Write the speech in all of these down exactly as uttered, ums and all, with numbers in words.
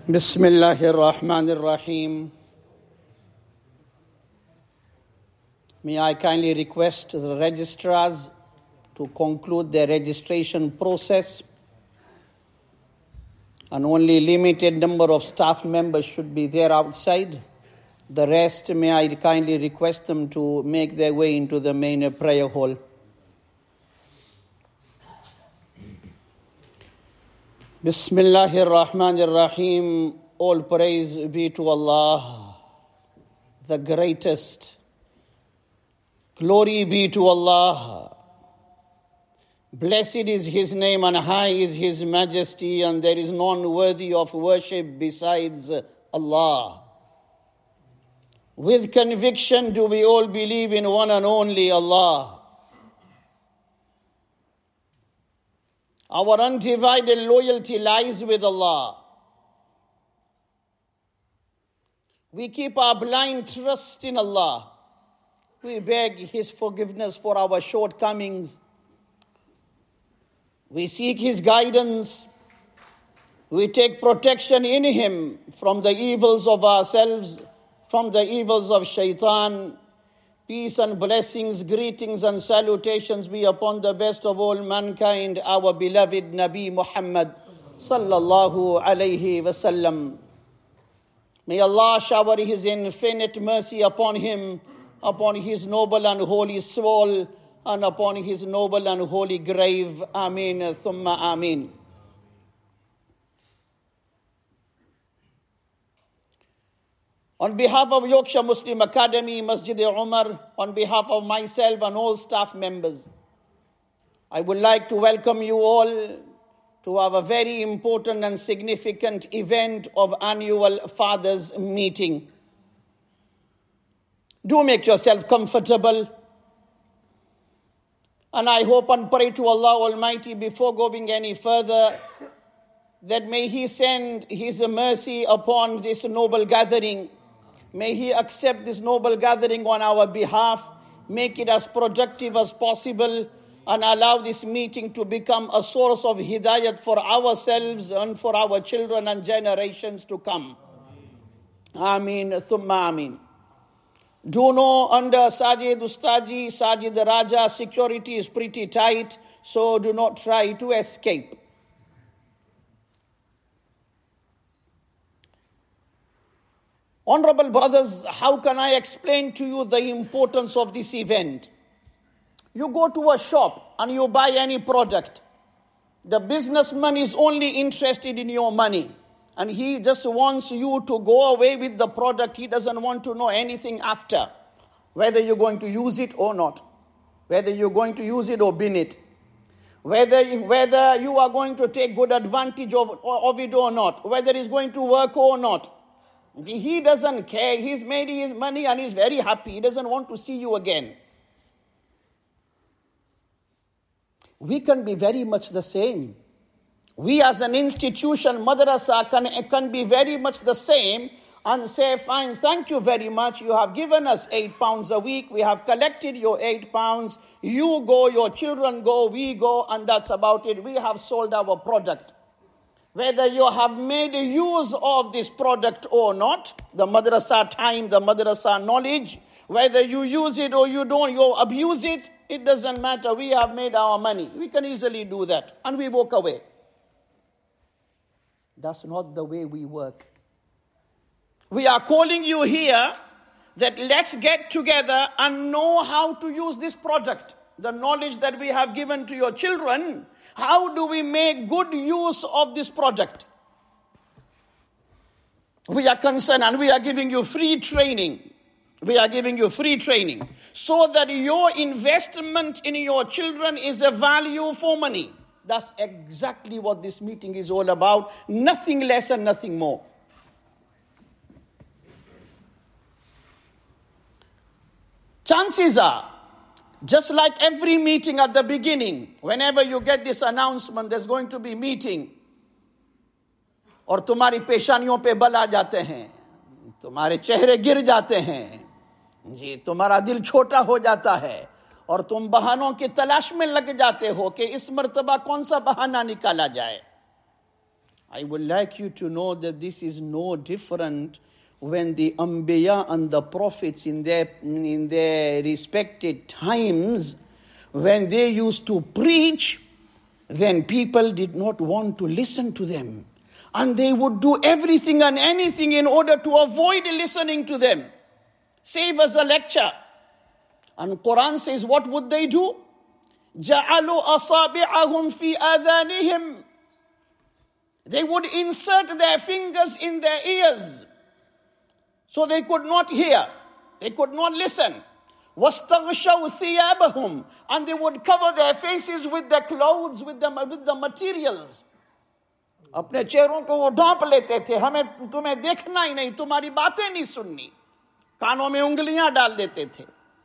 Bismillahir Rahmanir Rahim. May I kindly request the registrars to conclude their registration process, and only limited number of staff members should be there outside. The rest, may I kindly request them to make their way into the main prayer hall. Bismillahir Rahmanir Rahim. All praise be to Allah, the greatest. Glory be to Allah. Blessed is His name and high is His majesty, and there is none worthy of worship besides Allah. With conviction do we all believe in one and only Allah. Our undivided loyalty lies with Allah. We keep our blind trust in Allah. We beg His forgiveness for our shortcomings. We seek His guidance. We take protection in Him from the evils of ourselves, from the evils of shaitan. Peace and blessings, greetings and salutations be upon the best of all mankind, our beloved Nabi Muhammad sallallahu alayhi wasallam. May Allah shower His infinite mercy upon him, upon his noble and holy soul, and upon his noble and holy grave. Ameen, thumma ameen. On behalf of Yorkshire Muslim Academy, Masjid Umar, on behalf of myself and all staff members, I would like to welcome you all to our very important and significant event of annual Fathers Meeting. Do make yourself comfortable. And I hope and pray to Allah Almighty, before going any further, that may He send His mercy upon this noble gathering. May He accept this noble gathering on our behalf, make it as productive as possible, and allow this meeting to become a source of hidayat for ourselves and for our children and generations to come. Ameen, thumma ameen. Do know, under Sajid Ustaji, Sajid Raja, security is pretty tight, so do not try to escape. Honorable brothers, how can I explain to you the importance of this event? You go to a shop and you buy any product. The businessman is only interested in your money, and he just wants you to go away with the product. He doesn't want to know anything after, whether you're going to use it or not, whether you're going to use it or bin it, whether, whether you are going to take good advantage of, of it or not, whether it's going to work or not. He doesn't care. He's made his money and he's very happy. He doesn't want to see you again. We can be very much the same. We as an institution, madrasa, can, can be very much the same and say, fine, thank you very much. You have given us eight pounds a week. We have collected your eight pounds. You go, your children go, we go, and that's about it. We have sold our product. Whether you have made use of this product or not, the madrasa time, the madrasa knowledge, whether you use it or you don't, you abuse it, it doesn't matter. We have made our money. We can easily do that. And we walk away. That's not the way we work. We are calling you here that let's get together and know how to use this product. The knowledge that we have given to your children, how do we make good use of this product? We are concerned and we are giving you free training. We are giving you free training so that your investment in your children is a value for money. That's exactly what this meeting is all about. Nothing less and nothing more. Chances are, just like every meeting at the beginning, whenever you get this announcement, there's going to be meeting, और तुम्हारी पेशानियों पे बल आ जाते हैं, तुम्हारे चेहरे गिर जाते हैं, जी तुम्हारा दिल छोटा हो जाता है, और तुम बहानों की तलाश में लग जाते हो कि इस मर्तबा कौन सा बहाना निकाला जाए. I would like you to know that this is no different when the Anbiya and the prophets in their, in their respected times, when they used to preach, then people did not want to listen to them. And they would do everything and anything in order to avoid listening to them. Save us a lecture. And Quran says, what would they do? جَعَلُوا أَصَابِعَهُمْ فِي آذَانِهِمْ. They would insert their fingers in their ears, so they could not hear, they could not listen. وَاسْتَغْشَوْا ثِيَابَهُمْ. And they would cover their faces with their clothes, with the, with the materials. अपने चेहरों को वो ढांप लेते थे, हमें तुम्हें देखना ही नहीं, तुम्हारी बातें नहीं सुननी, कानों में उंगलियां डाल देते थे.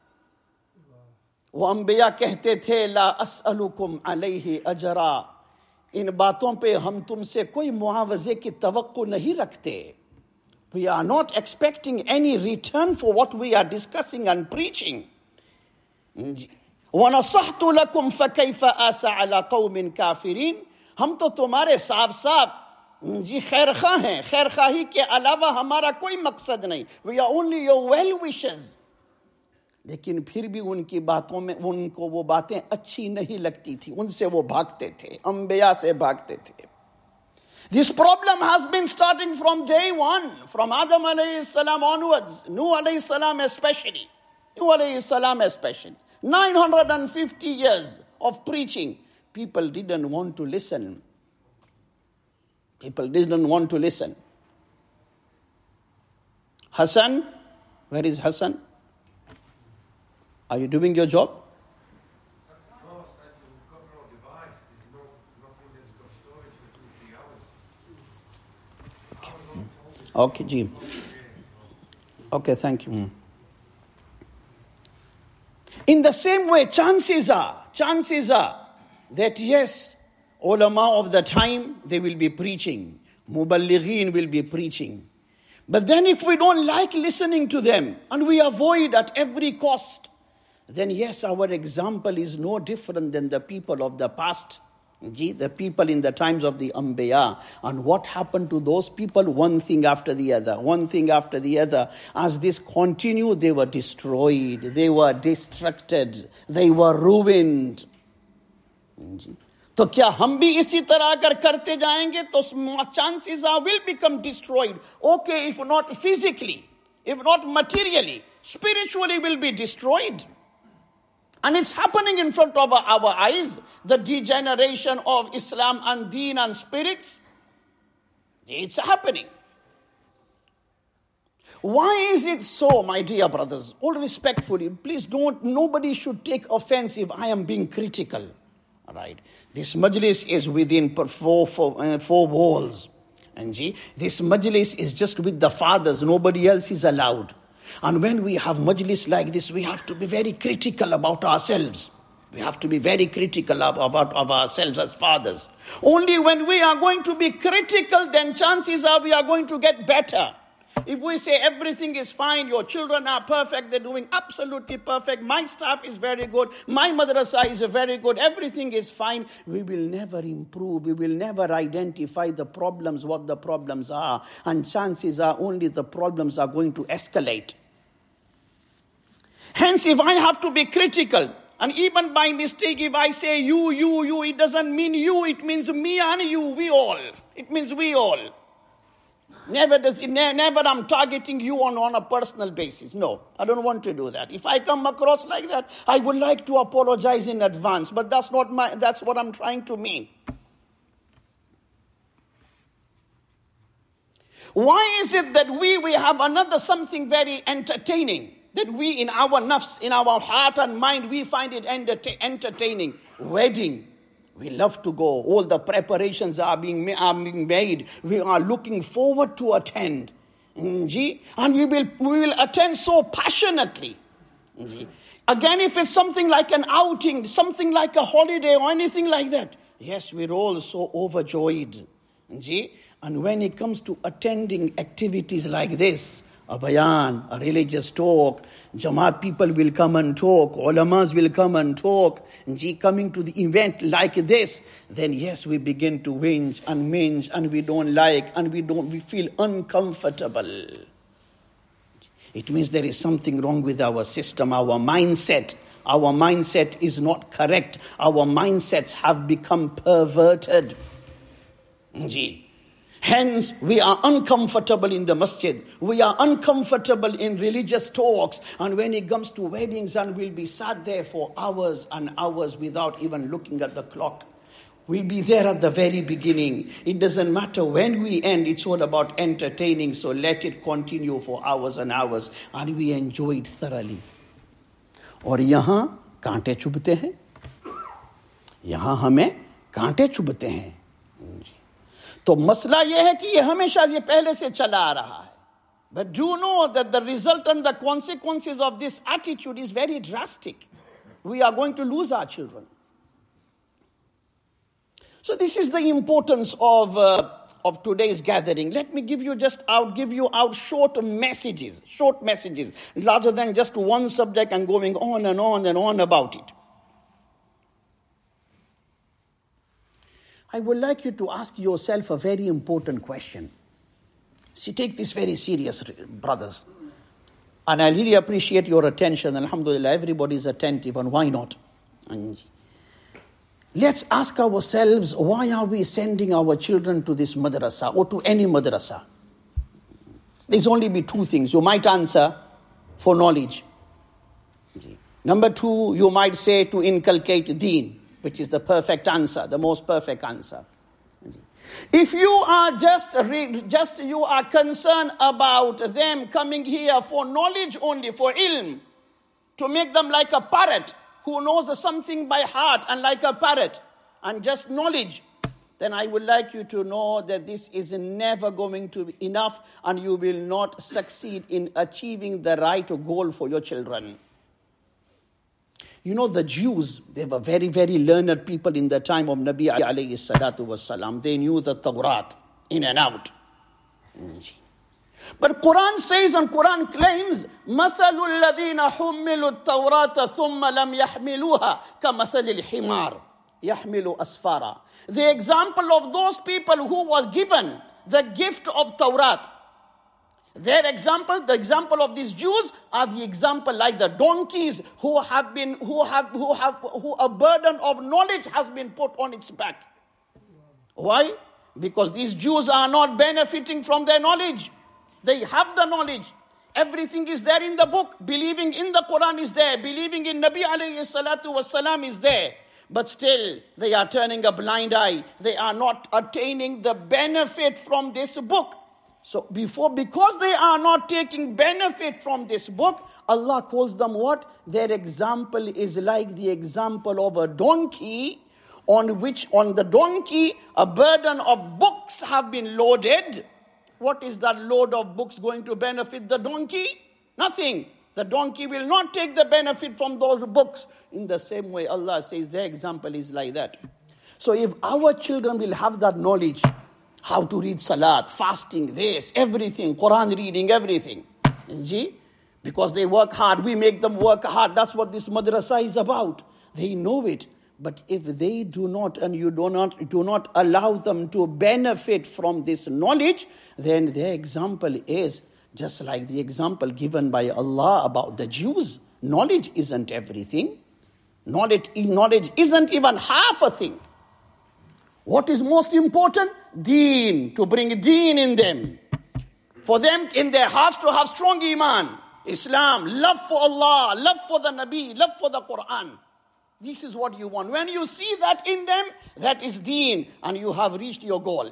वो अंबिया कहते थे, ला अस्अलुकुम अलैहि अजरा. इन बातों पे हम तुमसे कोई मुआवजे की तवक्को नहीं रखते. We are not expecting any return for what we are discussing and preaching. وَنَصَحْتُ لَكُمْ فَكَيْفَ آسَ عَلَى قَوْمٍ كَافِرِينَ. हम तो तुम्हारे साफ साफ जी खैरखा हैं, खैरखाही के अलावा हमारा कोई मकसद नहीं. We are only your well wishers. लेकिन फिर भी उनकी बातों में उनको वो बातें अच्छी नहीं लगती थी, उनसे वो भागते थे, अंबिया से भागते थे. This problem has been starting from day one, from Adam alayhi salam onwards, Nuh alayhi salam especially, Nuh alayhi salam especially. nine hundred fifty years of preaching. People didn't want to listen. People didn't want to listen. Hassan, where is Hassan? Are you doing your job? Okay, Jim. Okay, thank you. In the same way, chances are, chances are that yes, ulama of the time, they will be preaching. Muballighin will be preaching. But then if we don't like listening to them and we avoid at every cost, then yes, our example is no different than the people of the past. The people in the times of the Anbiya. And what happened to those people? One thing after the other, one thing after the other. As this continued, they were destroyed, they were distracted, they were ruined. तो क्या हम भी इसी तरह अगर करते जाएंगे तो chances are will become destroyed. Okay, if not physically, if not materially, spiritually will be destroyed. And it's happening in front of our eyes, the degeneration of Islam and Deen and spirits. It's happening. Why is it so, my dear brothers? All respectfully, please don't, nobody should take offense if I am being critical. All right. This majlis is within four, four, uh, four walls. And gee, this majlis is just with the fathers. Nobody else is allowed. And when we have majlis like this, we have to be very critical about ourselves. We have to be very critical about of ourselves as fathers. Only when we are going to be critical, then chances are we are going to get better. If we say everything is fine, your children are perfect, they're doing absolutely perfect, my staff is very good, my madrasa is very good, everything is fine, we will never improve, we will never identify the problems, what the problems are. And chances are only the problems are going to escalate. Hence, if I have to be critical, and even by mistake, if I say you, you, you, it doesn't mean you, it means me and you, we all. It means we all. Never does it, ne- never I'm targeting you on, on a personal basis. No, I don't want to do that. If I come across like that, I would like to apologize in advance, but that's not my, that's what I'm trying to mean. Why is it that we, we have another something very entertaining? That we in our nafs, in our heart and mind, we find it enter- entertaining. Wedding. We love to go. All the preparations are being, are being made. We are looking forward to attend. And we will, we will attend so passionately. Again, if it's something like an outing, something like a holiday or anything like that, yes, we're all so overjoyed. And when it comes to attending activities like this, a bayan, a religious talk, Jamaat people will come and talk, ulamas will come and talk, and gee, coming to the event like this, then yes, we begin to whinge and minge, and we don't like, and we don't, we feel uncomfortable. It means there is something wrong with our system, our mindset. Our mindset is not correct. Our mindsets have become perverted. Gee. Hence, we are uncomfortable in the masjid. We are uncomfortable in religious talks. And when it comes to weddings, and we'll be sat there for hours and hours without even looking at the clock. We'll be there at the very beginning. It doesn't matter when we end. It's all about entertaining. So let it continue for hours and hours. And we enjoy it thoroughly. और यहाँ कांटे चुभते हैं. यहाँ हमें कांटे चुभते हैं. तो मसला ये है कि ये हमेशा ये पहले से चला आ रहा है. But do know that the result and the consequences of this attitude is very drastic. We are going to lose our children. So this is the importance of uh, of today's gathering. Let me give you just out, give you out short messages, short messages, rather than just one subject and going on and on and on about it. I would like you to ask yourself a very important question. See, take this very serious, brothers. And I really appreciate your attention. Alhamdulillah, everybody is attentive, and why not? And let's ask ourselves, why are we sending our children to this madrasa or to any madrasa? There's only be two things. You might answer for knowledge. Number two, you might say to inculcate deen, which is the perfect answer, the most perfect answer. If you are just, just you are concerned about them coming here for knowledge only, for ilm, to make them like a parrot who knows something by heart and like a parrot, and just knowledge, then I would like you to know that this is never going to be enough, and you will not succeed in achieving the right goal for your children. You know, the Jews, they were very, very learned people in the time of Nabi alayhi salatu wasalam. They knew the Tawrat in and out. But Quran says, and Quran claims, مَثَلُ الَّذِينَ حُمِّلُوا التَّوْرَاةَ ثُمَّ لَمْ يَحْمِلُوهَا كَمَثَلِ الْحِمَارِ يَحْمِلُ أَسْفَارًا. The example of those people who was given the gift of Tawrat, their example, the example of these Jews, are the example like the donkeys who have been, who have, who have, who a burden of knowledge has been put on its back. Why? Because these Jews are not benefiting from their knowledge. They have the knowledge. Everything is there in the book. Believing in the Quran is there. Believing in Nabi alayhi salatu wasalam is there. But still, they are turning a blind eye. They are not attaining the benefit from this book. So before, because they are not taking benefit from this book, Allah calls them what? Their example is like the example of a donkey, on which, on the donkey, a burden of books have been loaded. What is that load of books going to benefit the donkey? Nothing. The donkey will not take the benefit from those books. In the same way, Allah says their example is like that. So if our children will have that knowledge, how to read salat, fasting, this, everything, Quran reading, everything. See? Because they work hard, we make them work hard. That's what this madrasa is about. They know it. But if they do not, and you do not, do not allow them to benefit from this knowledge, then their example is just like the example given by Allah about the Jews. Knowledge isn't everything. Knowledge, knowledge isn't even half a thing. What is most important? Deen, to bring deen in them. For them, in their hearts, to have strong iman, Islam, love for Allah, love for the Nabi, love for the Quran. This is what you want. When you see that in them, that is deen, and you have reached your goal.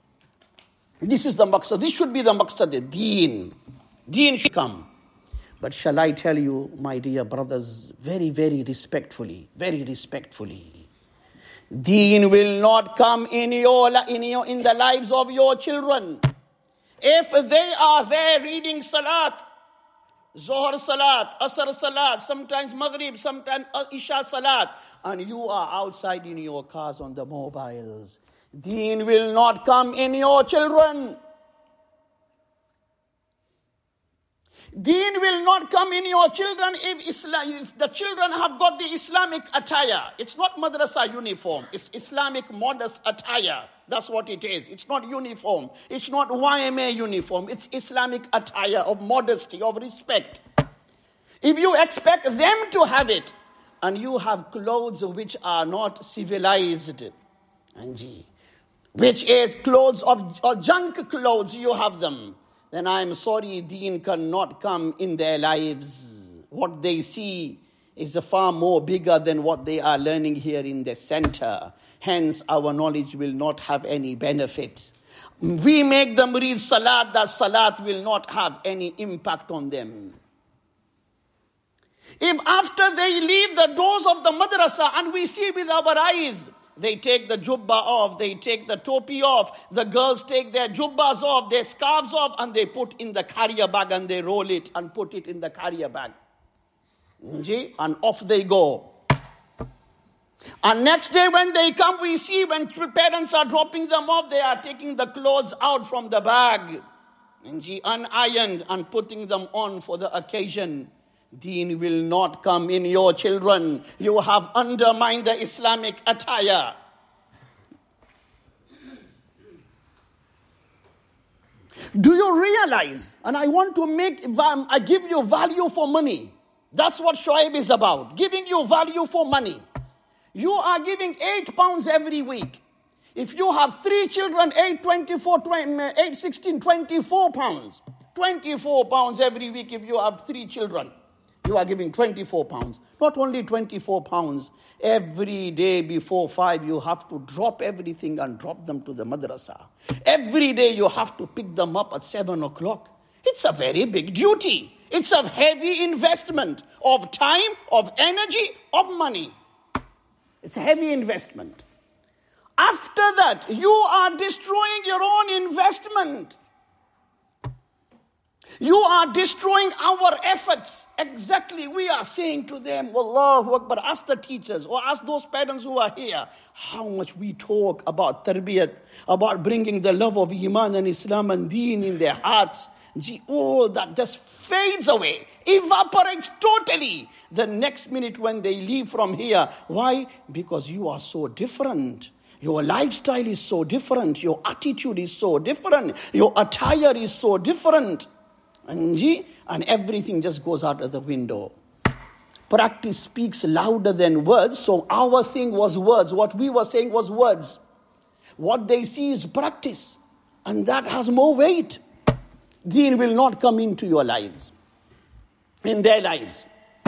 This is the maqsad. This should be the maqsad, the deen. Deen should come. But shall I tell you, my dear brothers, very, very respectfully, very respectfully, deen will not come in your, in your, in the lives of your children. If they are there reading salat, Zohar salat, Asr salat, sometimes Maghrib, sometimes Isha salat, and you are outside in your cars on the mobiles, deen will not come in your children. Deen will not come in your children if, Islam, if the children have got the Islamic attire. It's not madrasa uniform. It's Islamic modest attire. That's what it is. It's not uniform. It's not Y M A uniform. It's Islamic attire of modesty, of respect. If you expect them to have it, and you have clothes which are not civilized, Anji, which is clothes of or junk clothes, you have them, then I'm sorry, deen cannot come in their lives. What they see is far more bigger than what they are learning here in the center. Hence, our knowledge will not have any benefit. We make them read salat, that salat will not have any impact on them. If after they leave the doors of the madrasa and we see with our eyes, they take the jubba off, they take the topi off, the girls take their jubbas off, their scarves off, and they put in the carrier bag and they roll it and put it in the carrier bag. And off they go. And next day when they come, we see when parents are dropping them off, they are taking the clothes out from the bag, unironed and putting them on for the occasion. Deen will not come in your children. You have undermined the Islamic attire. Do you realize? And I want to make, I give you value for money. That's what Shoaib is about. Giving you value for money. You are giving eight pounds every week. If you have three children, eight, twenty-four, twenty, eight, sixteen, twenty-four pounds. twenty-four pounds every week if you have three children. You are giving twenty-four pounds. Not only twenty-four pounds. Every day before five, you have to drop everything and drop them to the madrasa. Every day you have to pick them up at seven o'clock. It's a very big duty. It's a heavy investment of time, of energy, of money. It's a heavy investment. After that, you are destroying your own investment. You are destroying our efforts. Exactly, we are saying to them, Allahu Akbar, ask the teachers or ask those parents who are here, how much we talk about tarbiyat, about bringing the love of Iman and Islam and Deen in their hearts. Gee, all that just fades away, evaporates totally the next minute when they leave from here. Why? Because you are so different. Your lifestyle is so different. Your attitude is so different. Your attire is so different. And, and everything just goes out of the window. Practice speaks louder than words. So our thing was words. What we were saying was words. What they see is practice. And that has more weight. Deen will not come into your lives. In their lives.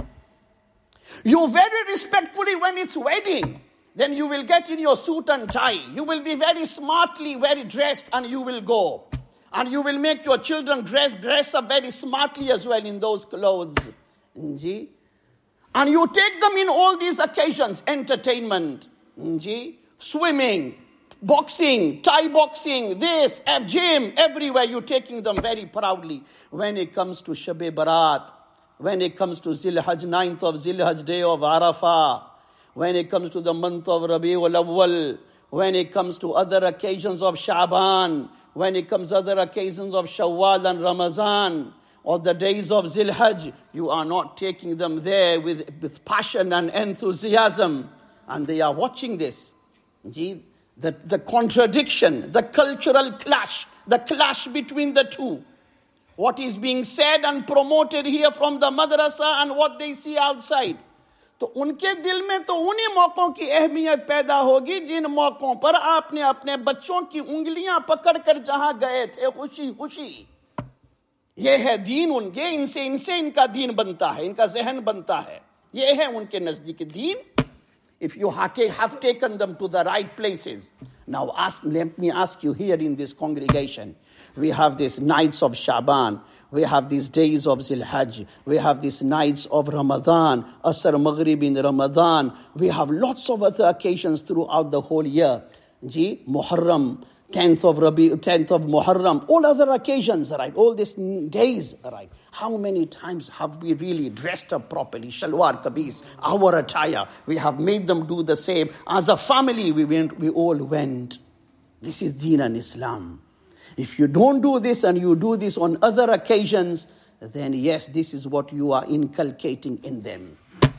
You very respectfully when it's wedding. Then you will get in your suit and tie. You will be very smartly, very dressed and you will go. And you will make your children dress, dress up very smartly as well in those clothes. And you take them in all these occasions. Entertainment, swimming, boxing, Thai boxing, this, gym, everywhere you're taking them very proudly. When it comes to Shab-e Barat, when it comes to Zilhaj, ninth of Zilhaj, day of Arafah, when it comes to the month of Rabiul Awwal, when it comes to other occasions of Sha'ban, when it comes to other occasions of Shawwal and Ramazan, or the days of Zilhaj, you are not taking them there with, with passion and enthusiasm. And they are watching this. Gee, the, the contradiction, the cultural clash, the clash between the two. What is being said and promoted here from the madrasa and what they see outside. तो उनके दिल में तो उन्हीं मौकों की अहमियत पैदा होगी जिन मौकों पर आपने अपने बच्चों की उंगलियां पकड़कर जहां गए थे खुशी खुशी ये है दीन उनके इनसे इनसे इनका दीन बनता है इनका ज़हन बनता है ये है उनके नजदीक दीन. If you have taken them to the right places. Now ask, let me ask you here in this congregation. We have these nights of Sha'ban. We have these days of Zilhaj. We have these nights of Ramadan, Asr Maghrib in Ramadan. We have lots of other occasions throughout the whole year. Ji, Muharram, tenth of Rabi, tenth of Muharram, all other occasions, right? All these days, right? How many times have we really dressed up properly? Shalwar, kameez, our attire. We have made them do the same. As a family, we went, we all went. This is Deen and Islam. If you don't do this and you do this on other occasions, then yes, this is what you are inculcating in them.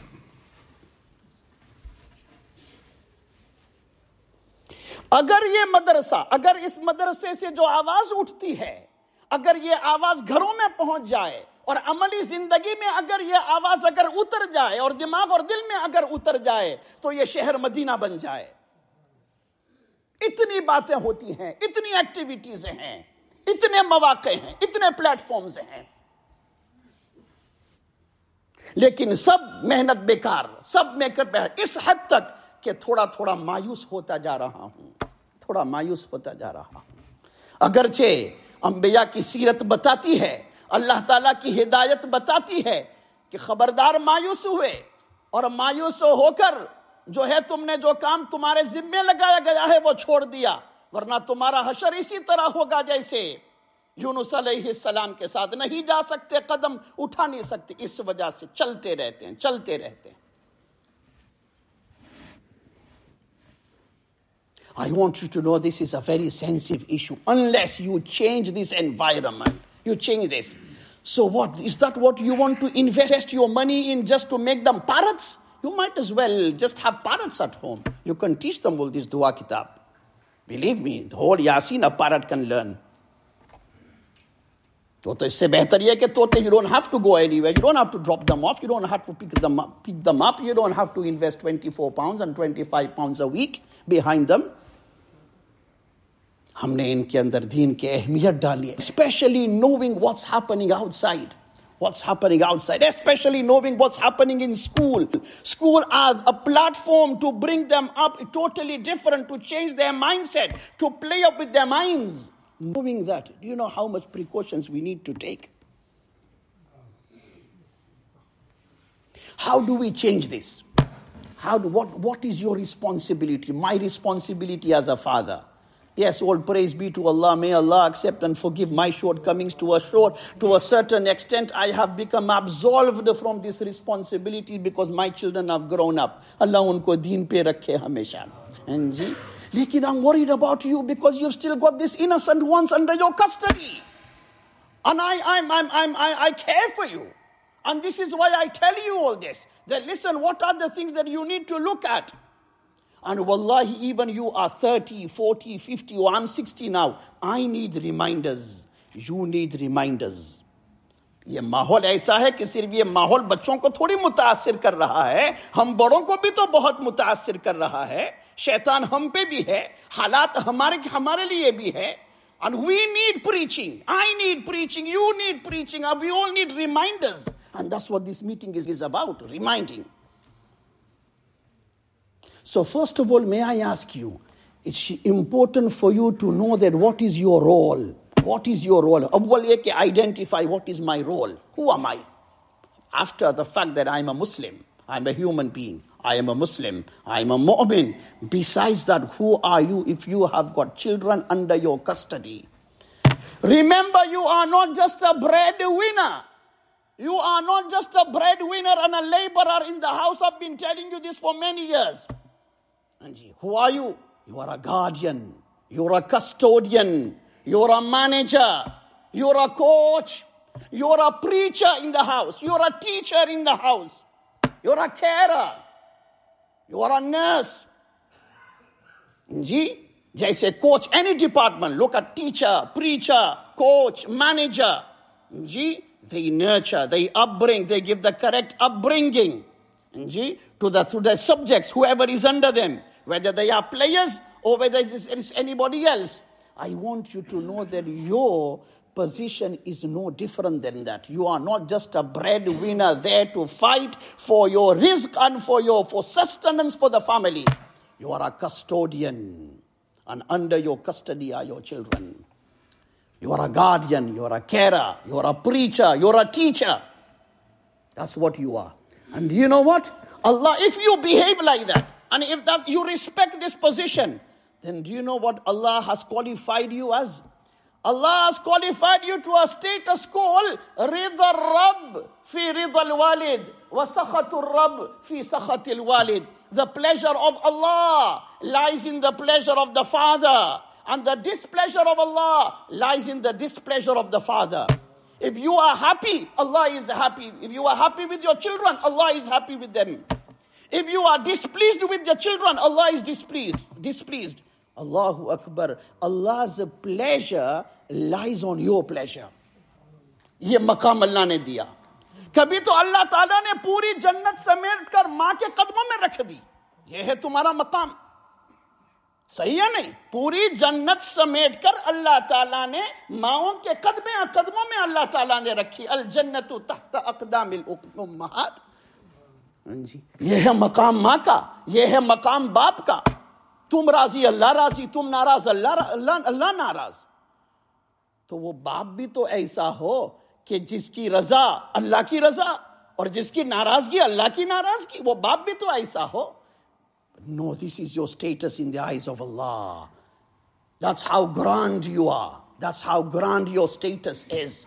अगर ये मदरसा, अगर इस मदरसे से जो आवाज उठती है, अगर ये आवाज घरों में पहुंच जाए और अमली जिंदगी में अगर ये आवाज अगर उतर जाए और दिमाग और दिल में अगर उतर जाए, तो ये शहर मदीना बन जाए। इतनी बातें होती हैं, इतनी एक्टिविटीज हैं, इतने मौके हैं, इतने प्लेटफॉर्म्स हैं, लेकिन सब मेहनत बेकार, सब मेकर बेकार, इस हद तक कि थोड़ा थोड़ा मायूस होता जा रहा हूं, थोड़ा मायूस होता जा रहा हूं। अगरचे अंबिया की सीरत बताती है, अल्लाह ताला की हिदायत बताती है कि खबरदार मायूस हुए और मायूस होकर जो है तुमने जो काम तुम्हारे जिम्मे लगाया गया है वो छोड़ दिया, वरना तुम्हारा हशर इसी तरह होगा जैसे यूनुस अलैहिस्सलाम के साथ। नहीं जा सकते, कदम उठा नहीं सकते, इस वजह से चलते रहते हैं, चलते रहते हैं। I want you to know this is a very sensitive issue. Unless you change this environment, you change this. So what, is that what you want to invest your money in, just to make them parrots? You might as well just have parrots at home. You can teach them all this dua kitab. Believe me, the whole Yasin a parrot can learn. तो इससे बेहतर ये कि तोते, you don't have to go anywhere, you don't have to drop them off, you don't have to pick them up, pick them up, you don't have to invest twenty-four pounds and twenty-five pounds a week behind them. हमने इनके अंदर दीन की अहमियत डाली है, especially knowing what's happening outside, what's happening outside, especially knowing what's happening in school. School as a platform to bring them up totally different, to change their mindset, to play up with their minds. Knowing that, do you know how much precautions we need to take? How do we change this? How do, what, what is your responsibility? My responsibility as a father. Yes, all praise be to Allah. May Allah accept and forgive my shortcomings to a short, to a certain extent. I have become absolved from this responsibility because my children have grown up. Allah unko deen pe rakhe hamesha. And ji, lekin I'm worried about you because you've still got this innocent ones under your custody. And I, I'm, I'm, I'm, I, I care for you. And this is why I tell you all this. That listen, what are the things that you need to look at? And wallahi, even you are thirty, forty, fifty, or I'm sixty now, I need reminders. You need reminders. ये माहौल ऐसा है कि सिर्फ ये माहौल बच्चों को थोड़ी मुतासिर कर रहा है, हम बड़ों को भी तो बहुत मुतासिर कर रहा है। शैतान हम पे भी है, हालात हमारे हमारे लिए भी है। And we need preaching. I need preaching. You need preaching. And we all need reminders. And that's what this meeting is, is about, reminding. So first of all, may I ask you, it's important for you to know that what is your role? What is your role? Awwal ye ke identify what is my role. Who am I? After the fact that I'm a Muslim, I'm a human being, I am a Muslim, I'm a mu'min. Besides that, who are you if you have got children under your custody? Remember, you are not just a breadwinner. You are not just a breadwinner and a laborer in the house. I've been telling you this for many years. And who are you? You are a guardian. You're a custodian. You're a manager. You're a coach. You're a preacher in the house. You're a teacher in the house. You're a carer. You're a nurse. Ji, jaise coach any department. Look at teacher, preacher, coach, manager. Ji, they nurture, they upbring, they give the correct upbringing. Ji, to the to the subjects, whoever is under them, whether they are players or whether it is, it is anybody else. I want you to know that your position is no different than that. You are not just a breadwinner there to fight for your rizq and for your for sustenance for the family. You are a custodian, and under your custody are your children. You are a guardian, you are a carer, you are a preacher, you are a teacher. That's what you are. And you know what? Allah, if you behave like that, and if that you respect this position, then do you know what Allah has qualified you as? Allah has qualified you to a status called Rida Rabb fi Rida al-Walid wa Sakhatul Rabb fi Sakhatil Walid. The pleasure of Allah lies in the pleasure of the father, and the displeasure of Allah lies in the displeasure of the father. If you are happy, Allah is happy. If you are happy with your children, Allah is happy with them. If you are displeased with your children, Allah is displeased. Displeased. Allahu Akbar. Allah's pleasure lies on your pleasure. ये मकाम अल्लाह ने दिया. कभी तो अल्लाह ताला ने पूरी जन्नत समेट कर माँ के कदमों में रख दी. ये है तुम्हारा मकाम. सही है नहीं? पूरी जन्नत समेट कर अल्लाह ताला ने माओं के कदमे कदमों में अल्लाह ताला ने रखी. अल जन्नतु तहत अक़दामिल उम्महात. जी, ये है मकाम माँ का, ये है मकाम बाप का. तुम राजी अल्लाह राजी, तुम नाराज अल्लाह अल्लाह अल्लाह नाराज. तो वो बाप भी तो ऐसा हो कि जिसकी रजा अल्लाह की रजा और जिसकी नाराजगी अल्लाह की नाराजगी. वो बाप भी तो ऐसा हो. No, this is your status in the eyes of Allah. That's how grand you are. That's how grand your status is.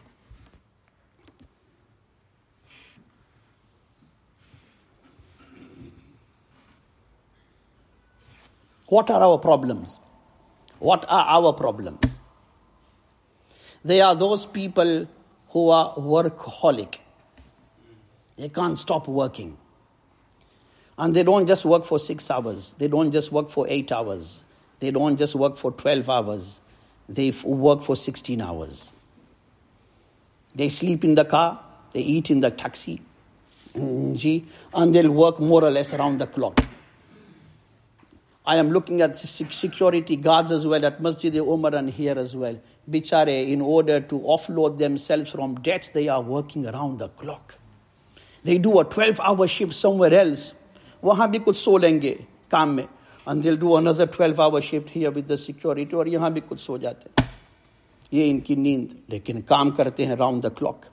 What are our problems? What are our problems? They are those people who are workaholic. They can't stop working. And they don't just work for six hours. They don't just work for eight hours. They don't just work for twelve hours. They f- work for sixteen hours. They sleep in the car. They eat in the taxi. And they'll work more or less around the clock. I am looking at security guards as well at Masjid-e-Umar and here as well. Bichare, in order to offload themselves from debts, they are working around the clock. They do a twelve-hour shift somewhere else. वहाँ भी कुछ सो लेंगे काम में. And they'll do another twelve-hour shift here with the security. और यहाँ भी कुछ सो जाते हैं. ये इनकी नींद. लेकिन काम करते हैं round the clock.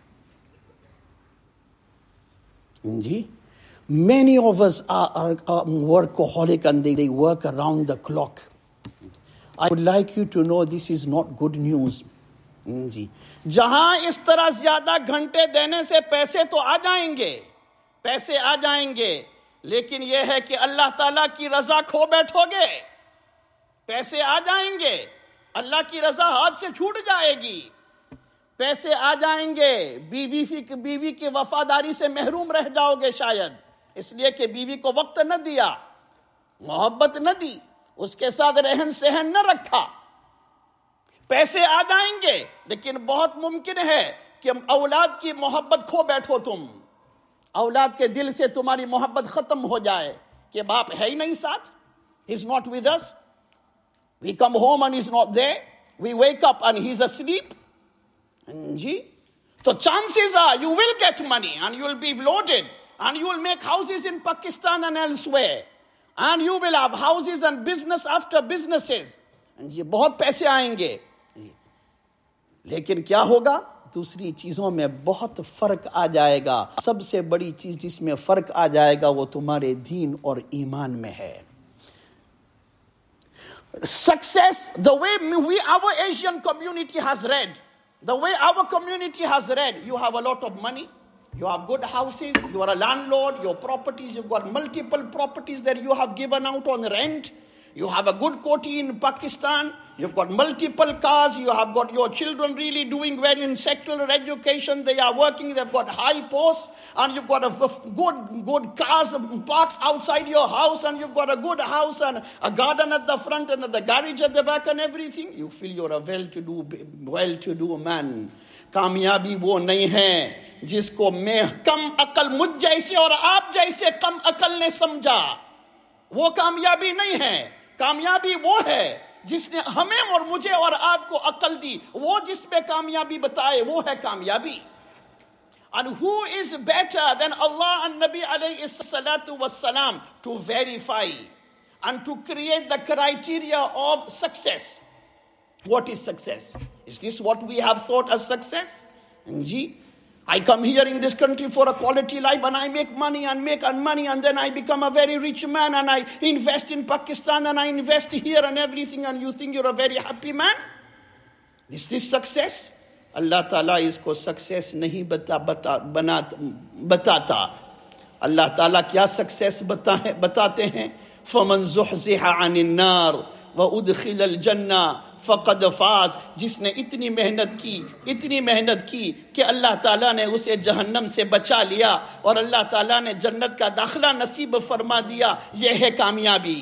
Ji. Many of us are, are, are workaholic and they, they work around the clock. I would like you to know this is not good news. जी. जहाँ इस तरह ज्यादा घंटे देने से पैसे तो आ जाएंगे. पैसे आ जाएंगे. लेकिन यह है कि अल्लाह ताला की रजा खो बैठोगे. पैसे आ जाएंगे. अल्लाह की रजा हाथ से छूट जाएगी. पैसे आ जाएंगे. बीवी की बीवी की वफादारी से महरूम रह जाओगे शायद. इसलिए कि बीवी को वक्त न दिया, मोहब्बत न दी, उसके साथ रहन सहन न रखा. पैसे आ जाएंगे. लेकिन बहुत मुमकिन है कि औलाद की मोहब्बत खो बैठो तुम. औलाद के दिल से तुम्हारी मोहब्बत खत्म हो जाए कि बाप है ही नहीं साथ. He's not with us. We come home and he's not there. We wake up and he's asleep. Ji. So chances are you will get money and you will be loaded and you will make houses in Pakistan and elsewhere. And you will have houses and business after businesses. And ये बहुत पैसे आएंगे. लेकिन क्या होगा? दूसरी चीजों में बहुत फर्क आ जाएगा. सबसे बड़ी चीज जिसमें फर्क आ जाएगा वो तुम्हारे दीन और ईमान में है. Success, the way we, our Asian community has read, the way our community has read, you have a lot of money, you have good houses, you are a landlord, your properties, you've got multiple properties that you have given out on rent. You have a good koti in Pakistan. You've got multiple cars. You have got your children really doing well in secular education. They are working. They've got high posts. And you've got a good, good cars parked outside your house. And you've got a good house and a garden at the front and the garage at the back and everything. You feel you're a well-to-do, well-to-do man. कामयाबी वो नहीं है जिसको मैं कम अकल मुझ जैसे और आप जैसे कम अकल ने समझा. वो कामयाबी नहीं है. कामयाबी वो है जिसने हमें और मुझे और आपको अकल दी. वो जिसमें कामयाबी बताए वो है कामयाबी. And who is better than Allah and Nabi alayhi salatu wassalam to verify and to create the criteria of success? What is success? Is this what we have thought as success? And gee, I come here in this country for a quality life and I make money and make money and then I become a very rich man and I invest in Pakistan and I invest here and everything and you think you're a very happy man? Is this success? Allah Ta'ala isko success nahi bata, bata, banat, batata. Allah Ta'ala kya success bata hai, batate hain? فَمَنْ زُحْزِحَ عَنِ النَّارِ व उदखिलल जन्ना फ़क़द फ़ाज़। जिसने इतनी मेहनत की इतनी मेहनत की कि अल्लाह ताला ने उसे जहन्नम से बचा लिया और अल्लाह ताला ने जन्नत का दाखिला नसीब फरमा दिया, यह है कामयाबी।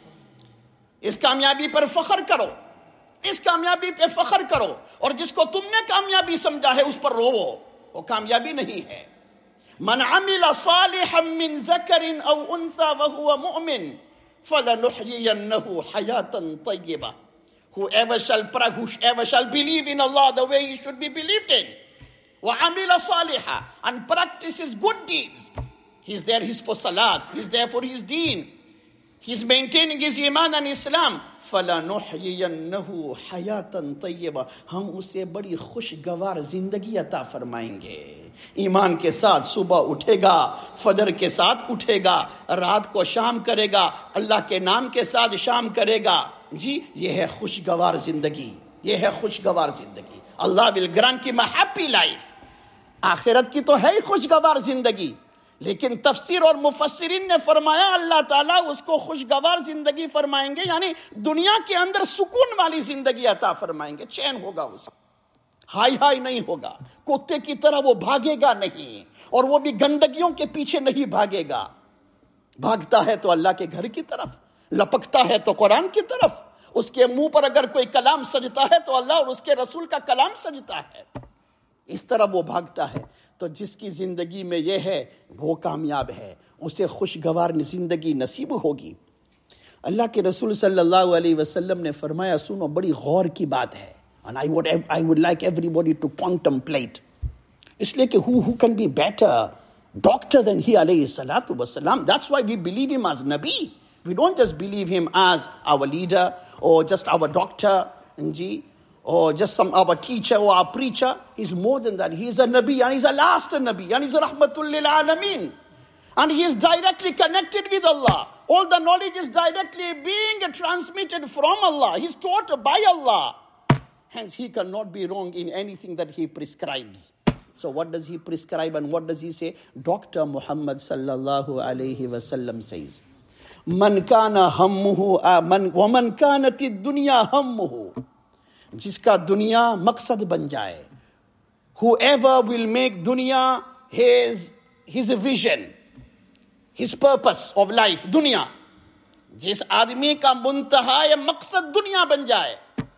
इस कामयाबी पर फख्र करो, इस कामयाबी पे फख्र करो, और जिसको तुमने कामयाबी समझा है उस पर रोवो, वो कामयाबी नहीं है। मन अमिल सालिहन मिन ज़करिन औ उन्सा व हुवा मुअमिन फलनुहयियन्नहु हयातन तय्यबा। Whoever shall pray, whoever shall believe in Allah the way he should be believed in, wa amila salihah, and practices good deeds. He's there, he's for salat, he's there for his deen, he's maintaining his iman and Islam. फलानुहयियन्नहु हयातन तय्यबा, हम उसे बड़ी खुशगवार जिंदगी अता फरमाएंगे। ईमान के साथ सुबह उठेगा, फजर के साथ उठेगा, रात को शाम करेगा, अल्लाह के नाम के साथ शाम करेगा। जी, ये है खुशगवार जिंदगी, ये है खुशगवार जिंदगी। Allah will grant him a happy life. आखिरत की तो है ही खुशगवार जिंदगी, लेकिन तफसीर और मुफस्सिरीन ने फरमाया अल्लाह ताला उसको खुशगवार जिंदगी फरमाएंगे, यानी दुनिया के अंदर सुकून वाली जिंदगी अता फरमाएंगे। चैन होगा उसको, हाई हाई नहीं होगा, कुत्ते की तरह वो भागेगा नहीं, और वो भी गंदगियों के पीछे नहीं भागेगा। भागता है तो अल्लाह के घर की तरफ, लपकता है तो कुरान की तरफ, उसके मुंह पर अगर कोई कलाम सजता है तो अल्लाह और उसके रसूल का कलाम सजता है, इस तरह वो भागता है। तो जिसकी जिंदगी में ये है वो कामयाब है, उसे खुशगवार जिंदगी नसीब होगी। अल्लाह के रसूल सल्लल्लाहु अलैहि वसल्लम ने फरमाया, सुनो बड़ी गौर की बात है, and I would I would like everybody to contemplate, इसलिए कि who who can be better doctor than he alayhi salatu wasalam. That's why we believe him as Nabi. We don't just believe him as our leader or just our doctor, ji, or just some our teacher or our preacher. He's more than that. He's a Nabi, and he's a last Nabi, and he's a rahmatul lil alameen, and he is directly connected with Allah. All the knowledge is directly being transmitted from Allah. He's taught by Allah. Hence, he cannot be wrong in anything that he prescribes. So what does he prescribe and what does he say? Doctor Muhammad sallallahu alayhi wasallam says, Man kana hammuhu man wa man kanati dunya hammuhu. Jiska dunya maqsad ban jaye. Whoever will make dunya his his vision, his purpose of life, dunya. जिस आदमी का मुंतहा या मकसद दुनिया बन जाए,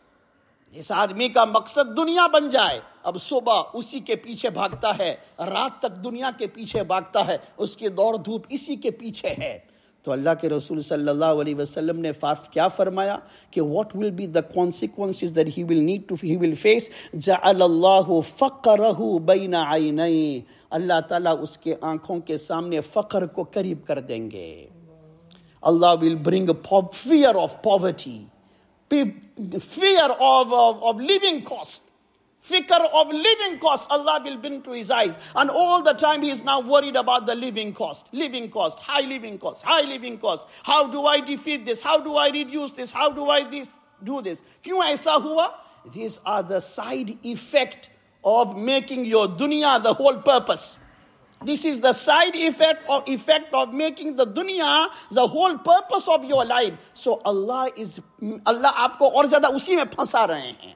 जिस आदमी का मकसद दुनिया बन जाए, अब सुबह उसी के पीछे भागता है, रात तक दुनिया के पीछे भागता है, उसकी दौड़ धूप इसी के पीछे है, तो अल्लाह के रसूल सल्लल्लाहु अलैहि वसल्लम ने फाफ क्या फरमाया कि what will be the consequences that he will need to he will face? जअलल्लाहु फ़क़रहु बैन ऐनैहि, अल्लाह ताला उसके आंखों के सामने फकर को करीब कर देंगे। Allah will bring a po- fear of poverty, fear of, of, of living cost, fikr of living cost Allah will bring to his eyes. And all the time he is now worried about the living cost, living cost, high living cost, high living cost. How do I defeat this? How do I reduce this? How do I this, do this? Kyun aisa hua? These are the side effect of making your dunya the whole purpose. This is the side effect of effect of making the dunya the whole purpose of your life. So Allah is Allah आपको और ज़्यादा उसी में फंसा रहे हैं,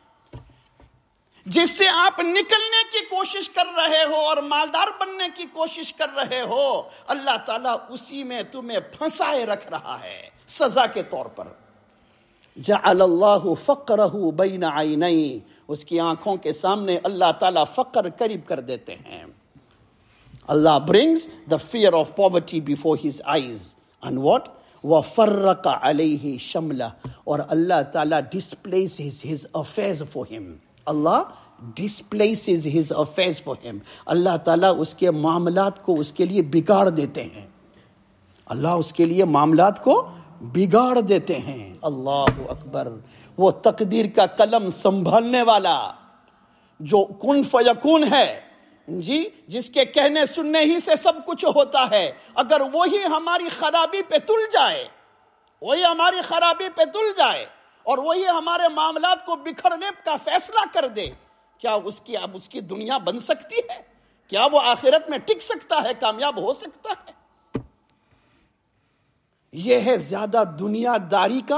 जिससे आप निकलने की कोशिश कर रहे हो और मालदार बनने की कोशिश कर रहे हो, अल्लाह ताला उसी में तुम्हें फंसाए रख रहा है सजा के तौर पर। जअलल्लाहु फ़क़रहु बैन ऐनैहि, उसकी आंखों के सामने अल्लाह ताला फ़क़र करीब कर देते हैं। Allah brings the fear of poverty before his eyes. And what? وَفَرَّقَ عَلَيْهِ شَمْلَهُ, or Allah Ta'ala displaces his affairs for him. Allah displaces his affairs for him. Allah Ta'ala uske मामलात को उसके लिए बिगाड़ देते हैं। Allah उसके लिए मामलात को बिगाड़ देते हैं। अल्लाहु अकबर। वो तकदीर का कलम संभालने वाला जो कुन फयकून है जी, जिसके कहने सुनने ही से सब कुछ होता है, अगर वही हमारी खराबी पे तुल जाए, वही हमारी खराबी पे तुल जाए और वही हमारे मामलात को बिखरने का फैसला कर दे, क्या उसकी अब उसकी दुनिया बन सकती है? क्या वो आखिरत में टिक सकता है, कामयाब हो सकता है? यह है ज्यादा दुनियादारी का,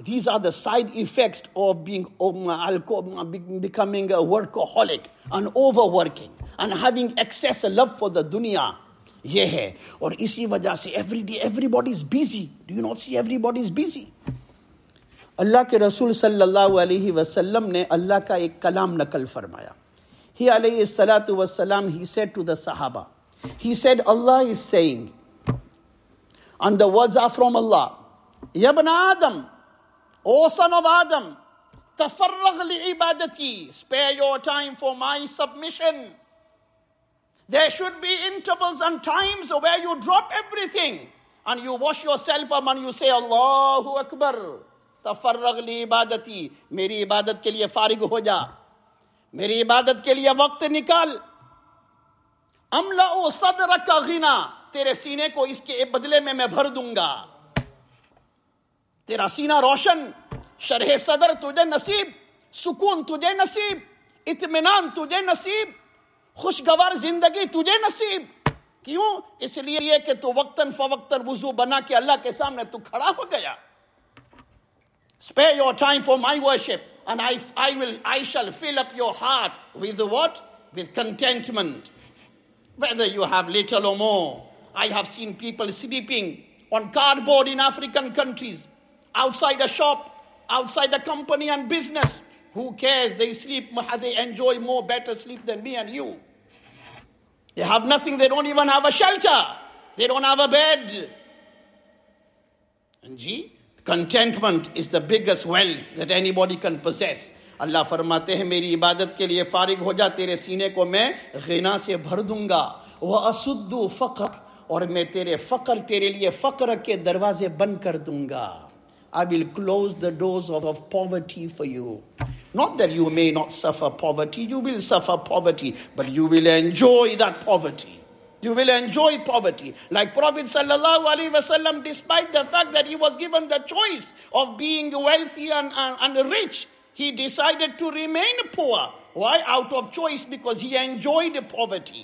These are the side effects of being um, becoming a workaholic and overworking and having excess love for the dunya. ये है और इसी वजह से every day everybody is busy. Do you not see everybody is busy? अल्लाह के रसूल सल्लल्लाहु अलैहि वसल्लम ने अल्लाह का एक कलाम नकल फरमाया. He alayhi salatu wassalam, he said to the Sahaba, he said, Allah is saying, and the words are from Allah, Ya ibn Adam, O son of Adam, tafarragh li ibadati, spare your time for my submission. There should be intervals and times where you drop everything and you wash yourself up and you say, Allahu Akbar, tafarragh li ibadati, meri ibadat ke liye farig ho ja, meri ibadat ke liye waqt nikal. Amla'u sadraka ghina, तेरे सीने को इसके बदले में मैं भर दूंगा. तेरा सीना रोशन, शरह सदर तुझे नसीब, सुकून तुझे नसीब, इत्मीनान तुझे नसीब, खुशगवार जिंदगी तुझे नसीब. क्यों? इसलिए कि तू वक्तन फवक्तन वुजू बना के अल्लाह के सामने तू खड़ा हो गया. Spare your time for my worship and I, I will, I shall fill up your heart with what? With contentment. Whether you have little or more. I have seen people sleeping on cardboard in African countries, outside a shop, outside a company and business. Who cares? They sleep, they enjoy more better sleep than me and you. They have nothing, they don't even have a shelter. They don't have a bed. And gee, contentment is the biggest wealth that anybody can possess. Allah फरमाते हैं मेरी इबादत के लिए फारिग हो जा, तेरे सीने को मैं गिना से भर दूंगा. वह असुद्दु फक़र, और मैं तेरे फकर तेरे लिए फकर के दरवाजे बंद कर दूंगा. I will close the doors of, of poverty for you. Not that you may not suffer poverty, you will suffer poverty, but you will enjoy that poverty. You will enjoy poverty. Like Prophet sallallahu alaihi wasallam, despite the fact that he was given the choice of being wealthy and, and, and rich, he decided to remain poor. Why? Out of choice, because he enjoyed poverty.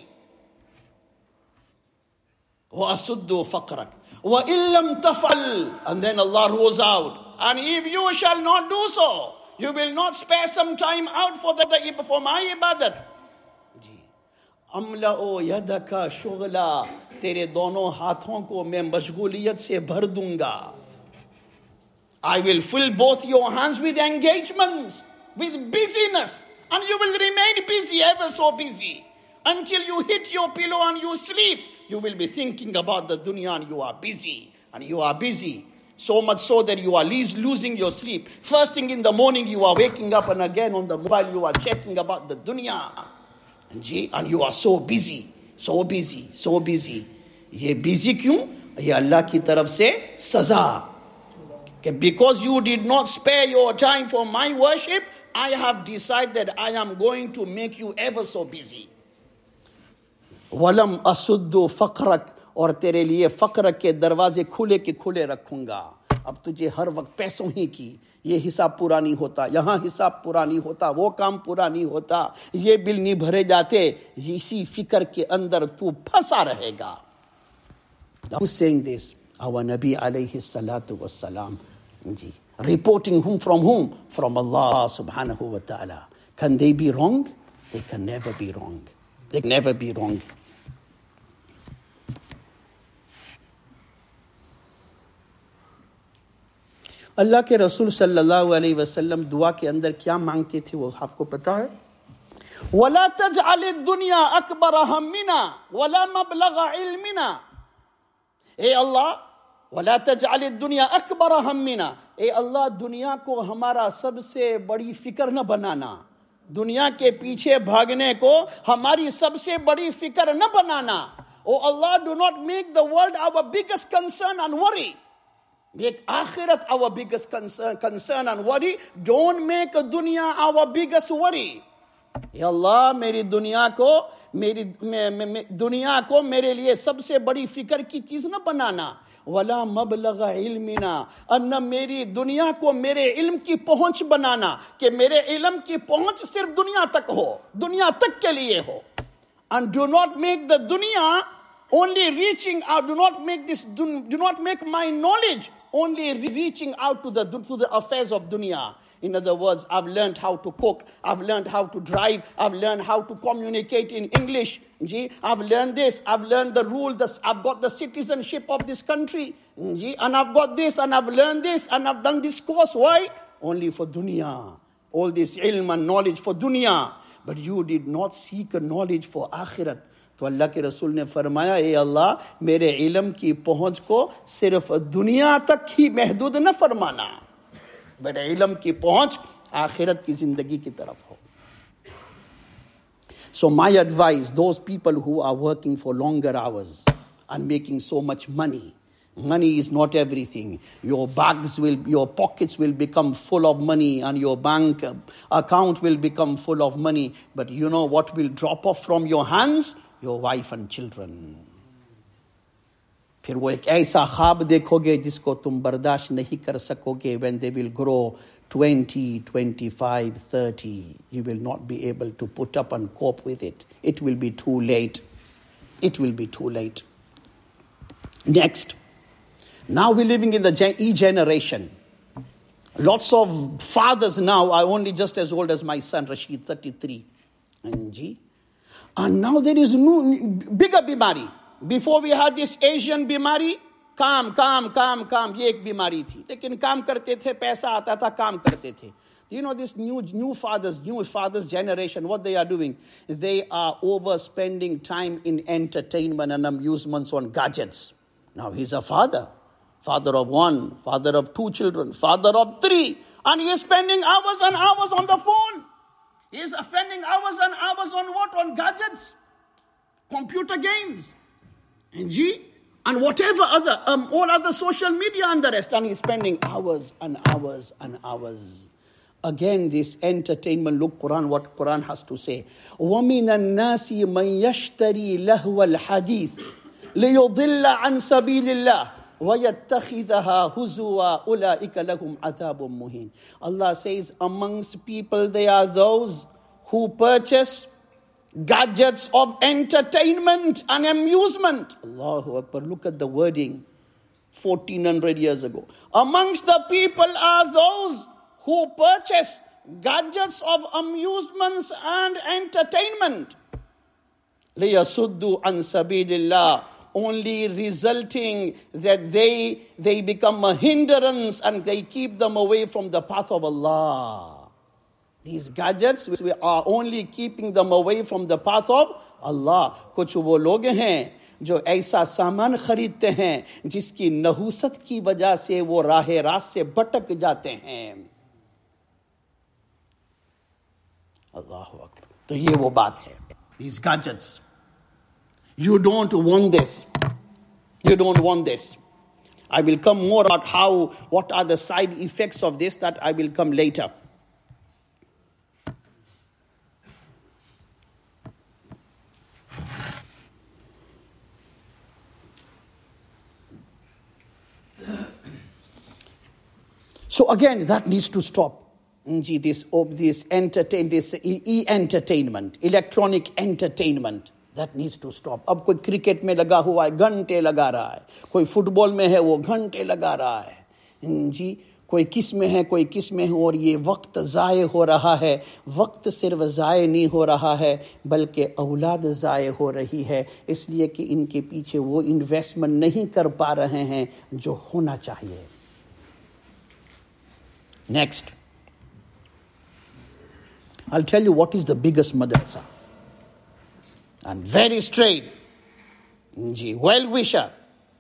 وَأَسُدُّ فَقْرَكَ وَإِن لَمْ تَفْعَلْ, and then Allah rose out. And if you shall not do so, you will not spare some time out for the for my ibadat. أَمْلَأُ يَدَكَ شُغْلًا, तेरे दोनों हाथों को मैं मशगूलियत से भर दूंगा. I will fill both your hands with engagements, with busyness, and you will remain busy, ever so busy, until you hit your pillow and you sleep. You will be thinking about the dunya and you are busy, and you are busy. So much so that you are losing your sleep. First thing in the morning you are waking up and again on the mobile you are checking about the dunya. And, gee, and you are so busy, so busy, so busy. ये busy क्यों? ये अल्लाह की तरफ से सजा. Because you did not spare your time for my worship, I have decided I am going to make you ever so busy. वलम असुद्दु फक़रक, और तेरे लिए फ़क़र के दरवाजे खुले के खुले रखूंगा. अब तुझे हर वक्त पैसों ही की, ये हिसाब पूरा नहीं होता, यहाँ हिसाब पूरा नहीं होता, वो काम पूरा नहीं होता, ये बिल नहीं भरे जाते, इसी फिक्र के अंदर तू फंसा रहेगा. Who's saying this? Our Nabi alayhi salatu wassalam, reporting whom from whom? From Allah subhanahu wa ta'ala. Can they be wrong? They can never be wrong. They can never be wrong. अल्लाह के रसूल सल्लल्लाहु अलैहि वसल्लम दुआ के अंदर क्या मांगते थे वो आपको पता है? वला तजअल दुनिया अकबर हम्मिना वला मबलग इल्मिना. ए अल्लाह, वला तजअल दुनिया अकबर हम्मिना, ए अल्लाह दुनिया को हमारा सबसे बड़ी फिक्र न बनाना, दुनिया के पीछे भागने को हमारी सबसे बड़ी फिक्र न बनाना. ओ अल्लाह, do not make the world our biggest concern and worry. Make akhirat our biggest concern, concern and worry. Don't make dunya our biggest worry. Ya Allah, मेरी दुनिया को मेरी मे, मे, मे, दुनिया को मेरे लिए सबसे बड़ी फिक्र की चीज न बनाना. वला मबलग इल्मिना, और न मेरी दुनिया को मेरे इल्म की पहुंच बनाना कि मेरे इल्म की पहुंच सिर्फ दुनिया तक हो, दुनिया तक के लिए हो. And do not make the dunya only reaching out. Do not make this. Do, do not make my knowledge only reaching out to the, to the affairs of dunya. In other words, I've learned how to cook, I've learned how to drive, I've learned how to communicate in English. I've learned this, I've learned the rule, this, I've got the citizenship of this country. And I've got this, and I've learned this, and I've done this course. Why? Only for dunya. All this ilm and knowledge for dunya. But you did not seek a knowledge for akhirat. तो अल्लाह के रसूल ने फरमाया, ए अल्लाह मेरे इल्म की पहुंच को सिर्फ दुनिया तक ही महदूद न फरमाना, मेरे इल्म की पहुंच आखिरत की जिंदगी की तरफ हो. So my advice, those people who are working for longer hours and making so much money, money is not everything. Your bags will, your pockets will become full of money and your bank account will become full of money. But you know what will drop off from your hands? Your wife and children. फिर वो एक ऐसा ख्वाब देखोगे जिसको तुम बर्दाश्त नहीं कर सकोगे. When they will grow twenty, twenty-five, thirty, you will not be able to put up and cope with it. It will be too late. It will be too late. Next. Now we're living in the E generation. Lots of fathers now are only just as old as my son Rashid, thirty-three. And G. And now there is no bigger bimari. Before we had this Asian bimari, काम काम काम काम ये एक बीमारी थी, लेकिन काम करते थे, पैसा आता था, काम करते थे. You know this new new fathers, new fathers generation, what they are doing? They are overspending time in entertainment and amusements on gadgets. Now he's a father. Father of one, father of two children, father of three. And he is spending hours and hours on the phone. He is spending hours and hours on what? On gadgets. Computer games. And G. And whatever other, um, all other social media and the rest. And he is spending hours and hours and hours. Again, this entertainment. Look, Quran, what Quran has to say. وَمِنَ النَّاسِ مَنْ يَشْتَرِي لَهْوَ الْحَدِيثِ لِيُضِلَّ عَنْ سَبِيلِ اللَّهِ وَيَتَّخِذَهَا هُزُوًا أُولَٰئِكَ لَهُمْ عَذَابٌ مُهِينٌ. Allah says, amongst people there are those who purchase gadgets of entertainment and amusement. Allahu Akbar, look at the wording. fourteen hundred years ago. Amongst the people are those who purchase gadgets of amusements and entertainment. لِيَصُدُّوا عَنْ سَبِيلِ اللَّهِ, only resulting that they, they become a hindrance and they keep them away from the path of Allah. These gadgets we are only keeping them away from the path of Allah. कुछ वो लोग हैं जो ऐसा सामान खरीदते हैं जिसकी नहुसत की वजह से वो राह रास्त से भटक जाते हैं. Allahu Akbar. तो ये वो बात है. These gadgets. You don't want this. You don't want this. I will come more about how, what are the side effects of this, that I will come later. So again, that needs to stop. This, this entertain, this e-entertainment, electronic entertainment. That needs to stop. अब कोई cricket में लगा हुआ है, घंटे लगा रहा है. कोई फुटबॉल में है, वो घंटे लगा रहा है. जी, कोई किस में है, कोई किस में है, और ये वक्त ज़ाये हो रहा है. वक्त सिर्फ ज़ाये नहीं हो रहा है, बल्कि औलाद ज़ाये हो रही है, इसलिए कि इनके पीछे वो इन्वेस्टमेंट नहीं कर पा रहे हैं जो होना चाहिए. Next. I'll tell you what is the biggest madrasa. And very straight. Well wisher.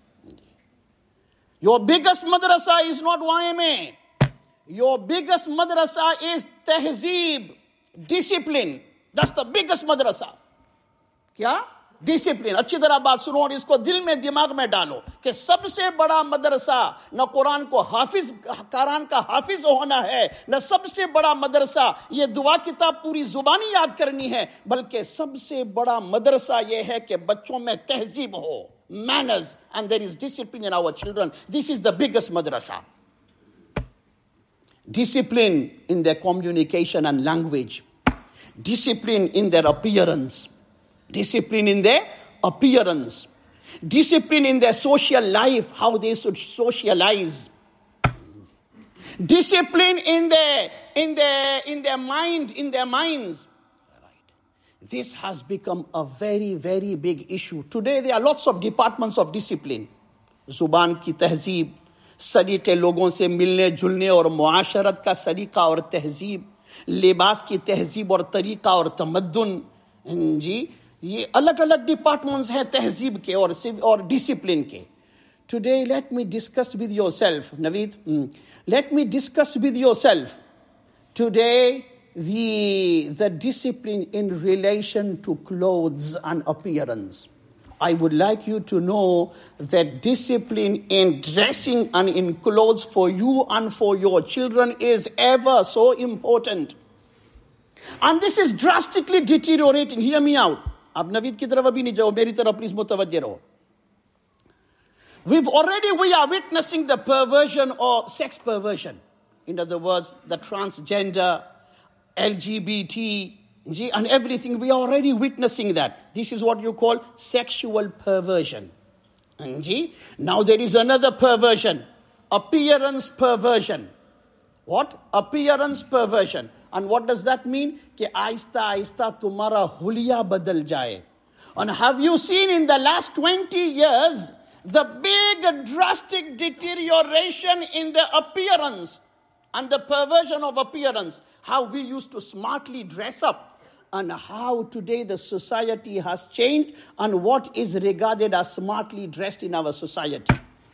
Your biggest madrasa is not Y M A. Your biggest madrasa is tehzeeb, discipline. That's the biggest madrasa. क्या? Discipline. अच्छी तरह बात सुनो और इसको दिल में दिमाग में डालो कि सबसे बड़ा मदरसा न कुरान को हाफिज कुरान का हाफिज होना है, न सबसे बड़ा मदरसा ये दुआ किताब पूरी जुबानी याद करनी है, बल्कि सबसे बड़ा मदरसा ये है कि बच्चों में तहजीब हो, manners, and there is discipline in our children. This is the biggest madrasa. Discipline in their communication and language. Discipline in their appearance. Discipline in their appearance. Discipline in their social life, how they should socialize. Discipline in their, in their, in their mind, in their minds. Right. This has become a very, very big issue. Today there are lots of departments of discipline. Zuban ki tehzeeb, सलीके लोगों से मिलने जुलने और मुआशरत का सलीका और तहजीब, लिबास की तहजीब और तरीका और तमद्दुन, जी ये अलग अलग डिपार्टमेंट्स हैं तहजीब के और और डिसिप्लिन के. Today let me discuss with yourself, Naveed, mm, let me discuss with yourself today the the discipline in relation to clothes and appearance. I would like you to know that discipline in dressing and in clothes for you and for your children is ever so important. And this is drastically deteriorating. Hear me out. Ab Naveed ki taraf abhi nahi jao, meri taraf please mutawajjih raho. We've already, we are witnessing the perversion or sex perversion. In other words, the transgender, L G B T, and everything, we are already witnessing that. This is what you call sexual perversion. Now there is another perversion, appearance perversion. What? Appearance perversion. And what does that mean? Ki aista aista tumhara huliya badal jaye. And have you seen in the last twenty years the big drastic deterioration in the appearance and the perversion of appearance? How we used to smartly dress up, and how today the society has changed and what is regarded as smartly dressed in our society.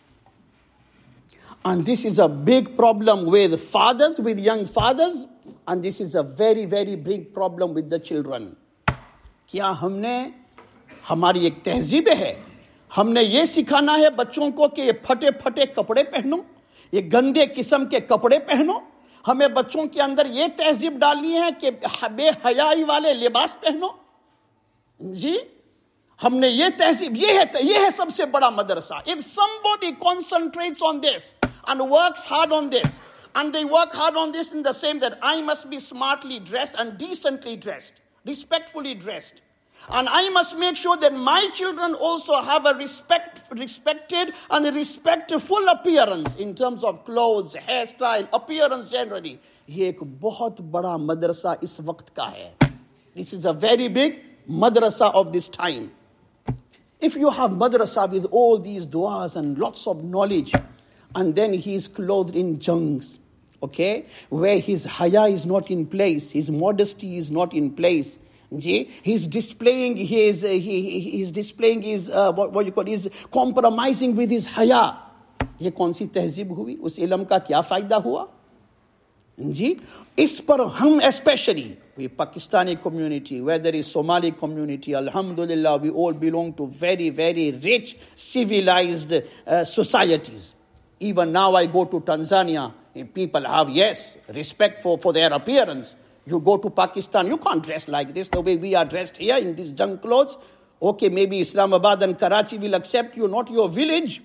And this is a big problem with fathers, with young fathers, and this is a very, very big problem with the children. क्या हमने, हमारी एक तहजीब है, हमने ये सिखाना है बच्चों को कि ये फटे फटे कपड़े पहनो, ये गंदे किस्म के कपड़े पहनो. हमें बच्चों के अंदर ये तहजीब डालनी है कि बेहयाई वाले लिबास पहनो. जी, हमने ये तहजीब, ये है ये है सबसे बड़ा मदरसा. If somebody concentrates on this and works hard on this, and they work hard on this in the same that I must be smartly dressed and decently dressed, respectfully dressed, and I must make sure that my children also have a respect, respected and a respectful appearance in terms of clothes, hairstyle, appearance generally. ये एक बहुत बड़ा मदरसा इस वक्त का है. This is a very big madrasa of this time. If you have madrasa with all these du'as and lots of knowledge, and then he is clothed in junks, okay, where his haya is not in place, his modesty is not in place, he's displaying his, uh, he, he's displaying his, uh, what, what you call, he's compromising with his haya. ये कौन सी तहजीब हुई? उस इल्म का क्या फायदा हुआ? जी, इस पर हम especially, we Pakistani community, whether it's Somali community, alhamdulillah, we all belong to very, very rich, civilized uh, societies. Even now I go to Tanzania, and people have, yes, respect for, for their appearance. You go to Pakistan, you can't dress like this, the way we are dressed here in these junk clothes. Okay, maybe Islamabad and Karachi will accept you, not your village.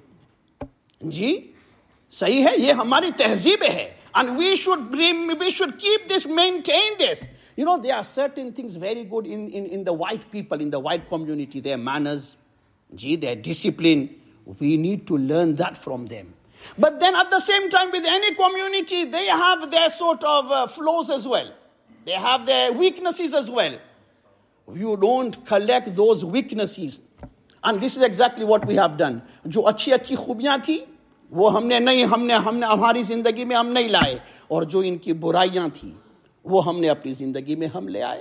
जी, सही है, ये हमारी तहजीब है. And we should bring, we should keep this, maintain this. You know, there are certain things very good in, in, in the white people, in the white community. Their manners, gee, their discipline. We need to learn that from them. But then at the same time, with any community, they have their sort of uh, flaws as well. They have their weaknesses as well. You don't collect those weaknesses. And this is exactly what we have done. जो अच्छी अच्छी खूबियाँ थी, वो हमने नहीं, हमने हमने हमारी जिंदगी में हम नहीं लाए. और जो इनकी बुराइयाँ थी, वो हमने अपनी जिंदगी में हम ले आए.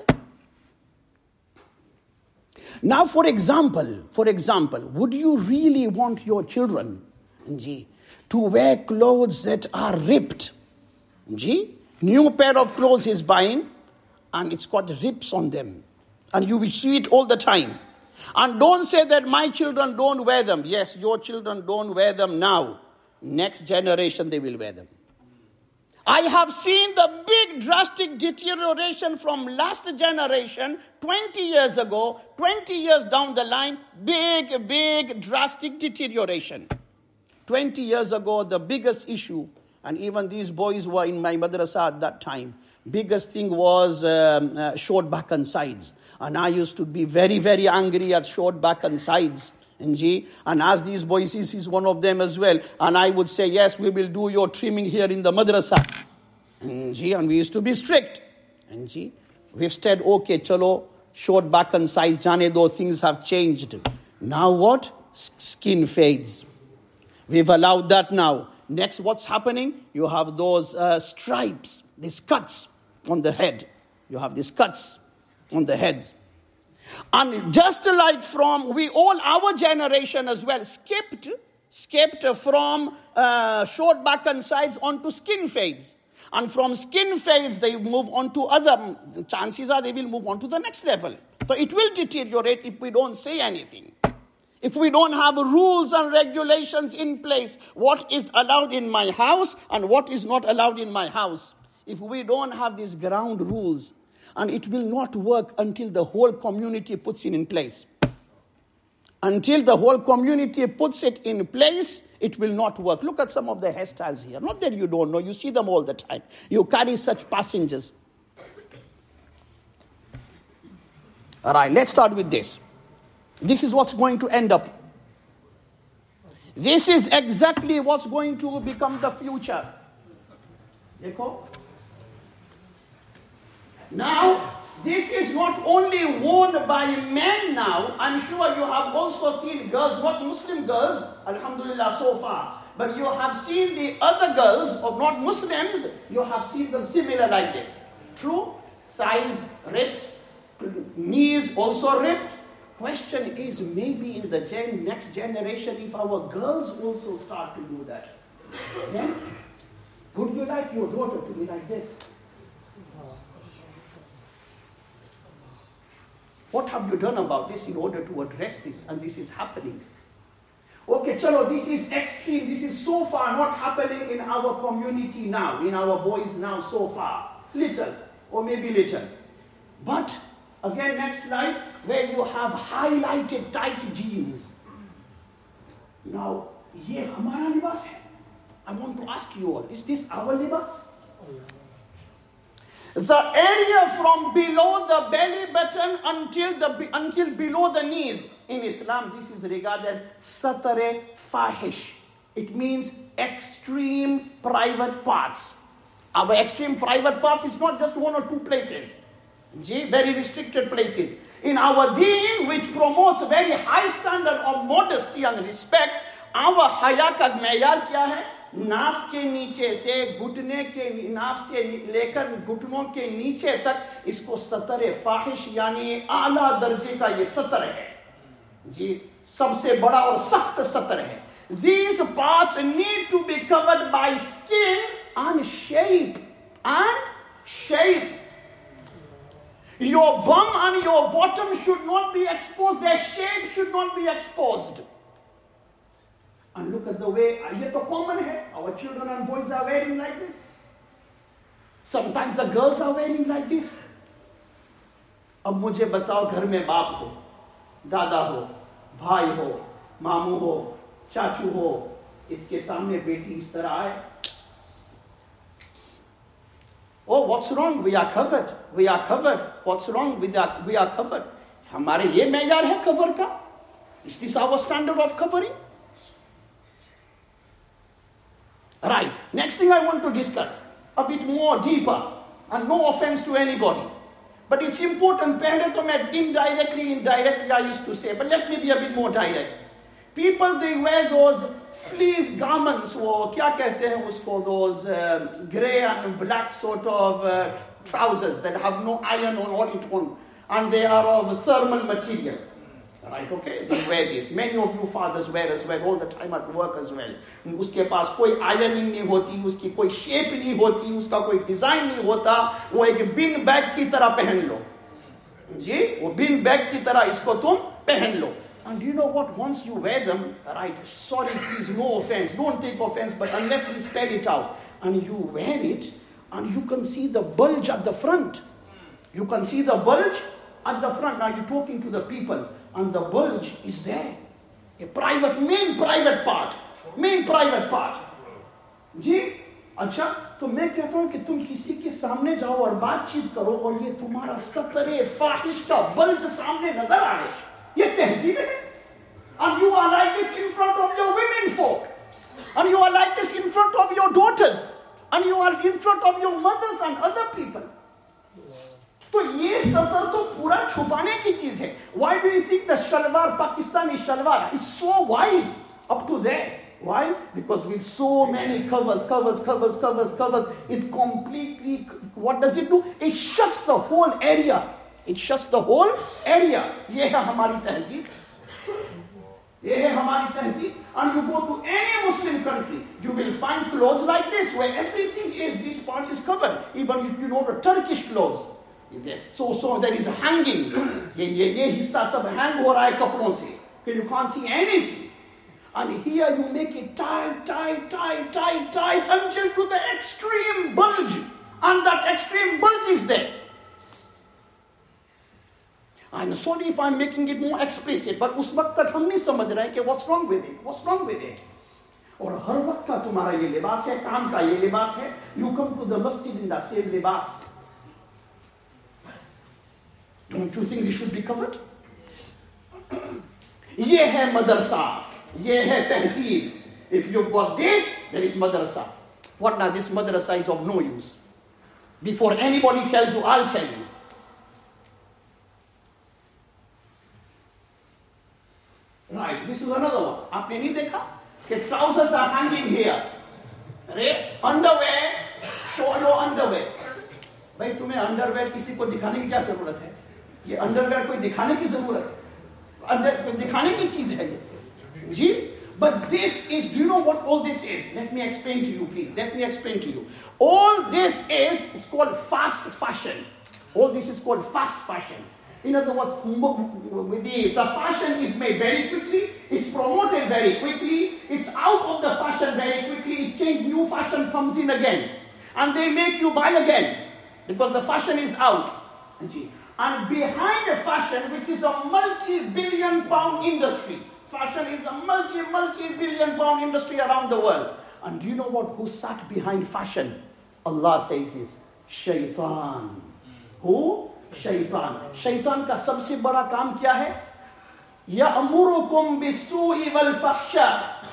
Now, for example, for example, would you really want your children, ji, to wear clothes that are ripped? Ji, new pair of clothes he's buying, and it's got rips on them, and you will see it all the time. And don't say that my children don't wear them. Yes, your children don't wear them now. Next generation, they will wear them. I have seen the big drastic deterioration from last generation, twenty years ago, twenty years down the line, big, big drastic deterioration. twenty years ago, the biggest issue, and even these boys were in my madrasa at that time, biggest thing was um, uh, short back and sides. And I used to be very, very angry at short back and sides. And, gee, and as these boys, he's one of them as well. And I would say, yes, we will do your trimming here in the madrasa. And, gee, and we used to be strict. And, gee, we've said, okay, chalo, short back and size, jane do, things have changed. Now what? Skin fades. We've allowed that now. Next, what's happening? You have those uh, stripes, these cuts on the head. You have these cuts on the head. And just like from, we all, our generation as well, skipped, skipped from uh, short back and sides onto skin fades. And from skin fades, they move on to other, chances are they will move on to the next level. So it will deteriorate if we don't say anything. If we don't have rules and regulations in place, what is allowed in my house and what is not allowed in my house. If we don't have these ground rules, and it will not work until the whole community puts it in place. Until the whole community puts it in place, it will not work. Look at some of the hairstyles here. Not that you don't know, you see them all the time. You carry such passengers. All right, let's start with this. This is what's going to end up. This is exactly what's going to become the future. Now, this is not only worn by men now. I'm sure you have also seen girls, not Muslim girls, alhamdulillah so far. But you have seen the other girls of not Muslims, you have seen them similar like this. True? Thighs ripped, knees also ripped. Question is, maybe in the gen- next generation, if our girls also start to do that, then would you like your daughter to be like this? What have you done about this in order to address this? And this is happening. Okay, chalo, this is extreme. This is so far not happening in our community now, in our boys now so far. Little, or maybe little. But, again, next slide, where you have highlighted tight jeans. Now, ye hamara libas hai. I want to ask you all, is this our libas? The area from below the belly button until the until below the knees, in Islam, this is regarded as satare fahish. It means extreme private parts. Our extreme private parts is not just one or two places. Very restricted places. In our deen, which promotes very high standard of modesty and respect, our haya ka meyar kya hai? नाफ के नीचे से घुटने के नाफ से लेकर घुटनों के नीचे तक इसको सतर फाहिश यानी आला दर्जे का ये सतर है जी, सबसे बड़ा और सख्त सतर है. These parts need to be covered by skin and shape and shape. Your bum and your bottom should not be exposed. Their shape should not be exposed. And look at the way, ये तो common है. Our children and boys are wearing like this. Sometimes the girls are wearing like this. अब मुझे बताओ, घर में बाप हो, दादा हो, भाई हो, मामू हो, चाचू हो, इसके सामने बेटी इस तरह आए. Oh, what's wrong? We are covered. We are covered. What's wrong? We are, we are covered. हमारे ये मेयार है cover का? Is this our standard of covering? Right. Next thing I want to discuss a bit more deeper, and no offense to anybody, but it's important. पहले तो मैं indirectly, indirectly I used to say, but let me be a bit more direct. People, they wear those fleece garments, वो क्या कहते हैं उसको, those uh, grey and black sort of uh, trousers that have no iron on it on, and they are of thermal material. Right, okay, they wear this. Many of you fathers wear as well, all the time at work as well. उसके पास कोई ironing नहीं होती, उसकी कोई shape नहीं होती, उसका कोई design नहीं होता, वो एक bin bag की तरह पहन लो. जी, वो bin bag की तरह इसको तुम पहन लो. And you know what? Once you wear them, right, sorry, please, no offense, don't take offense, but unless we spell it out, and you wear it, and you can see the bulge at the front. You can see the bulge at the front. Now you're talking to the people, and the bulge is there. A private, main private part. Main private part. जी, अच्छा, तो मैं कहता हूँ कि तुम किसी के सामने जाओ और बातचीत करो और ये तुम्हारा सतरे फाहिश का बल्ज सामने नजर आए. ये तहजीब है. And you are like this in front of your women folk. And you are like this in front of your daughters. And you are in front of your mothers and other people. तो ये सतर तो पूरा छुपाने की चीज है. Why do you think the shalwar, Pakistani shalwar, is so wide up to there? Why? Because with so many covers, covers, covers, covers, covers, it completely, what does it do? It shuts the whole area. It shuts the whole area. ये है हमारी तहजीब. ये है हमारी तहजीब. And you go to any Muslim country, you will find clothes like this, where everything is, this part is covered. Even if you know the Turkish clothes, there's so so there is a hanging. ये ये ये हिस्सा सब hang हो रहा है कपड़ों से. You can't see anything. And here you make it tight, tight, tight, tight, tight until to the extreme bulge. And that extreme bulge is there. I'm sorry if I'm making it more explicit, but उस वक्त तक हम नहीं समझ रहे हैं कि what's wrong with it, what's wrong with it. और हर वक्त का तुम्हारा ये लिबास है, काम का ये लिबास है. You come to the masjid in the same लिबास. Don't you think this should be covered? ये है मदरसा. ये है तहजीब. If you've got this, there is madrasa. What now? This madrasa is of no use. Before anybody tells you, I'll tell you. Right, this is another one. आपने नहीं देखा कि trousers are hanging here. अरे underwear, show your underwear. भाई तुम्हें underwear किसी को दिखाने की क्या जरूरत है? ये underwear कोई दिखाने की जरूरत है? अंदर कोई दिखाने की चीज है ये. जी? But this is, do you know what all this is? Let me explain to you, please. Let me explain to you. All this is, it's called fast fashion. All this is called fast fashion. In other words, the, the fashion is made very quickly, it's promoted very quickly, it's out of the fashion very quickly, it change, new fashion comes in again. And they make you buy again, because the fashion is out. And behind the fashion, which is a multi-billion pound industry, fashion is a multi, multi-billion pound industry around the world. And do you know what? Who sat behind fashion? Allah says this, Shaitan. Who? Shaitan. Shaitan का सबसे बड़ा काम क्या है? यअमुरुकुम बिस्सूइ वल फहशा.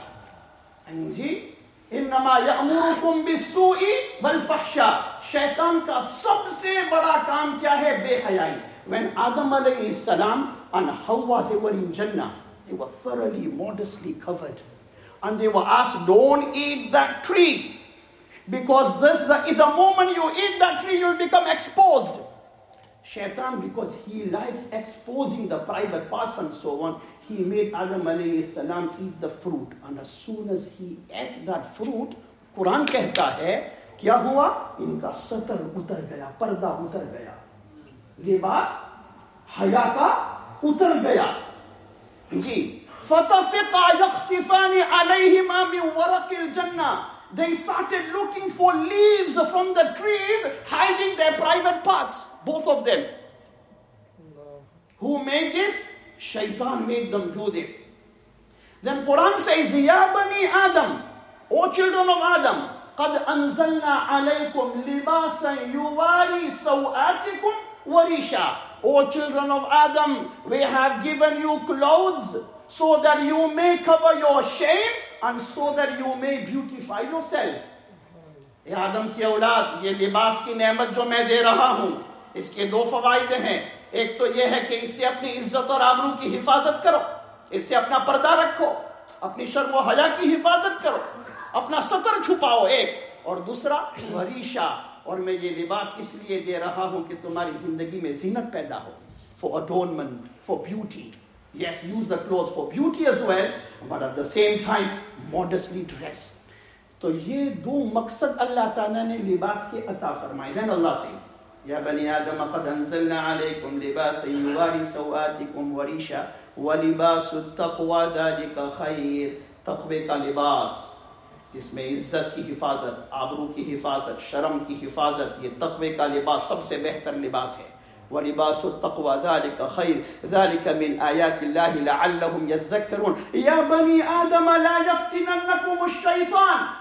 जी, इन्नमा यअमुरुकुम बिस्सूइ वल फहशा. शैतान का सबसे बड़ा काम क्या है? बेहयाई. When Adam alayhi salam and Hawa, they were in Jannah, they were thoroughly, modestly covered. And they were asked, don't eat that tree. Because this the, the moment you eat that tree, you'll become exposed. Shaitan, because he likes exposing the private parts and so on, he made Adam alayhi salam eat the fruit. And as soon as he ate that fruit, Quran कहता है, क्या हुआ? इनका सतर उतर गया, पर्दा उतर गया. लिबास हया का उतर गया. जी. فَتَفِقَا يَخْصِفَانِ عَلَيْهِمَا مِنْ وَرَقِ الْجَنَّةِ. They started looking for leaves from the trees, hiding their private parts. Both of them. No. Who made this? Shaitan made them do this. Then Quran says, Ya Bani Adam, O children of Adam, قَدْ أَنزَلْنَا عَلَيْكُمْ لِبَاسًا يُوَارِي سَوْآتِكُمْ وَرِيشًا. O children of Adam, we have given you clothes so that you may cover your shame and so that you may beautify yourself. ए आदम की औलाद, ये लिबास की नेमत जो मैं दे रहा हूँ, इसके दो फवायदे हैं. एक तो ये है कि इससे अपनी इज्जत और आबरू की हिफाजत करो, इससे अपना पर्दा रखो, अपनी शर्म व हया की हिफाजत करो, अपना सतर छुपाओ एक. और दूसरा वरीशा, और मैं ये लिबास इसलिए दे रहा हूँ कि तुम्हारी जिंदगी में जीनत पैदा हो. For adornment, for beauty. Yes, use the clothes for beauty as well, but at the same time, modestly dress. तो ये दो मकसद अल्लाह ताला ने लिबास के अता फरमाए. Then Allah says, या बनी आदम क़द अंज़लना अलैकुम लिबासन युवारी सौआतिकुम वरीशा वलिबासुत तक़वा ज़ालिका खैर. तक़वे का लिबास, इसमें इज्जत की हिफाजत, आबरू की हिफाजत, शर्म की हिफाजत, ये तक़वे का लिबास सबसे बेहतर लिबास है. वलिबासुत तक़वा ज़ालिका खैर ज़ालिका मिन आयातिल्लाहि लअल्लहुम यज़क्करून. या बनी आदम ला यफ्तिनन्नकुमुश शैतान.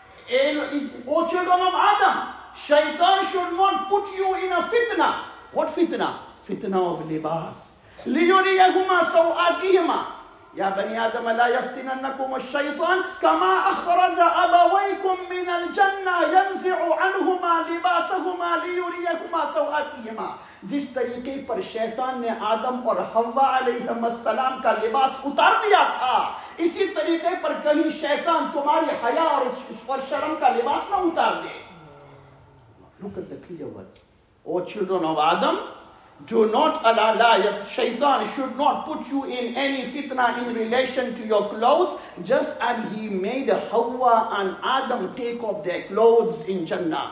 O children of Adam, Shaitan should not put you in a fitna. What fitna? Fitna of libas. لِيُرِيَهُمَا سَوْآتِهِمَا. या बनी आदम ला यफ्तिनन्नकुम अश-शैतान कमा अखरज अबवैकुम मिनल जन्ना यंज़िउ अन्हुमा लिबासहुमा लियुरियहुमा सौआतिहिमा। जिस तरीके पर शैतान ने आदम और हव्वा अलैहिस्सलाम का लिबास उतार दिया था, इसी तरीके पर कहीं शैतान तुम्हारी हया और शर्म का लिबास ना उतार दे। Look at the clear words. O children of Adam, do not allow, la, shaitan should not put you in any fitna in relation to your clothes, just as he made Hawa and Adam take off their clothes in Jannah.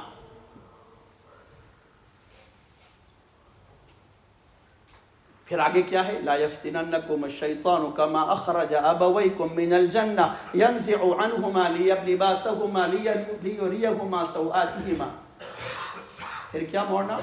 फिर आगे क्या है? ला यफ्तिनन्नकुम अश-शैतानु कमा अखरज अबवैकुम मिनल जन्ना यंज़िउ अन्हुमा लिबासहुमा लियुरियहुमा सौआतिहिमा। फिर क्या मोड़ना?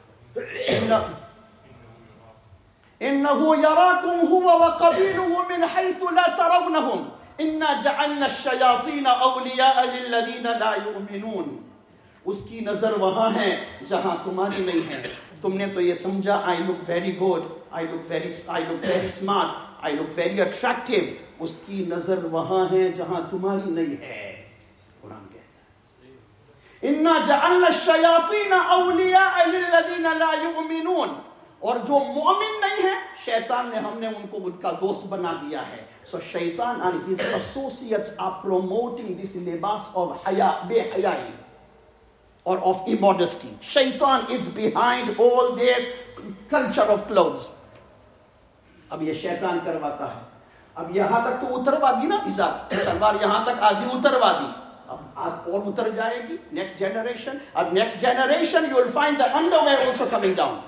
इन्नहु यराकुम हुवा व क़बीलुहु मिन हैसु ला तरौनहुम इन्ना जअलना अश-शयातीन औलिया लिल्लज़ीना ला युमिनून। उसकी नजर वहां है जहां तुम्हारी नहीं है। तुमने तो ये समझा I look very good, I look very I look very smart, I look very attractive. उसकी नजर वहां है जहां तुम्हारी नहीं है। कुरान कहता है इन्ना जअलना अश-शयातीन औलिया लिल्लज़ीना ला युमिनून। और जो मोमिन नहीं है, शैतान ने हमने उनको उनका दोस्त बना दिया है। सो शैतान and his associates are promoting this libas of haya, behayai, or of immodesty. Shaitan is behind all this culture of clothes. अब ये शैतान करवाता है। अब यहाँ तक तो उतरवा दी ना इजाद, तलवार यहाँ तक आधी उतरवा दी, अब और उतर जाएगी नेक्स्ट जनरेशन। अब next generation you will find the underwear also coming down.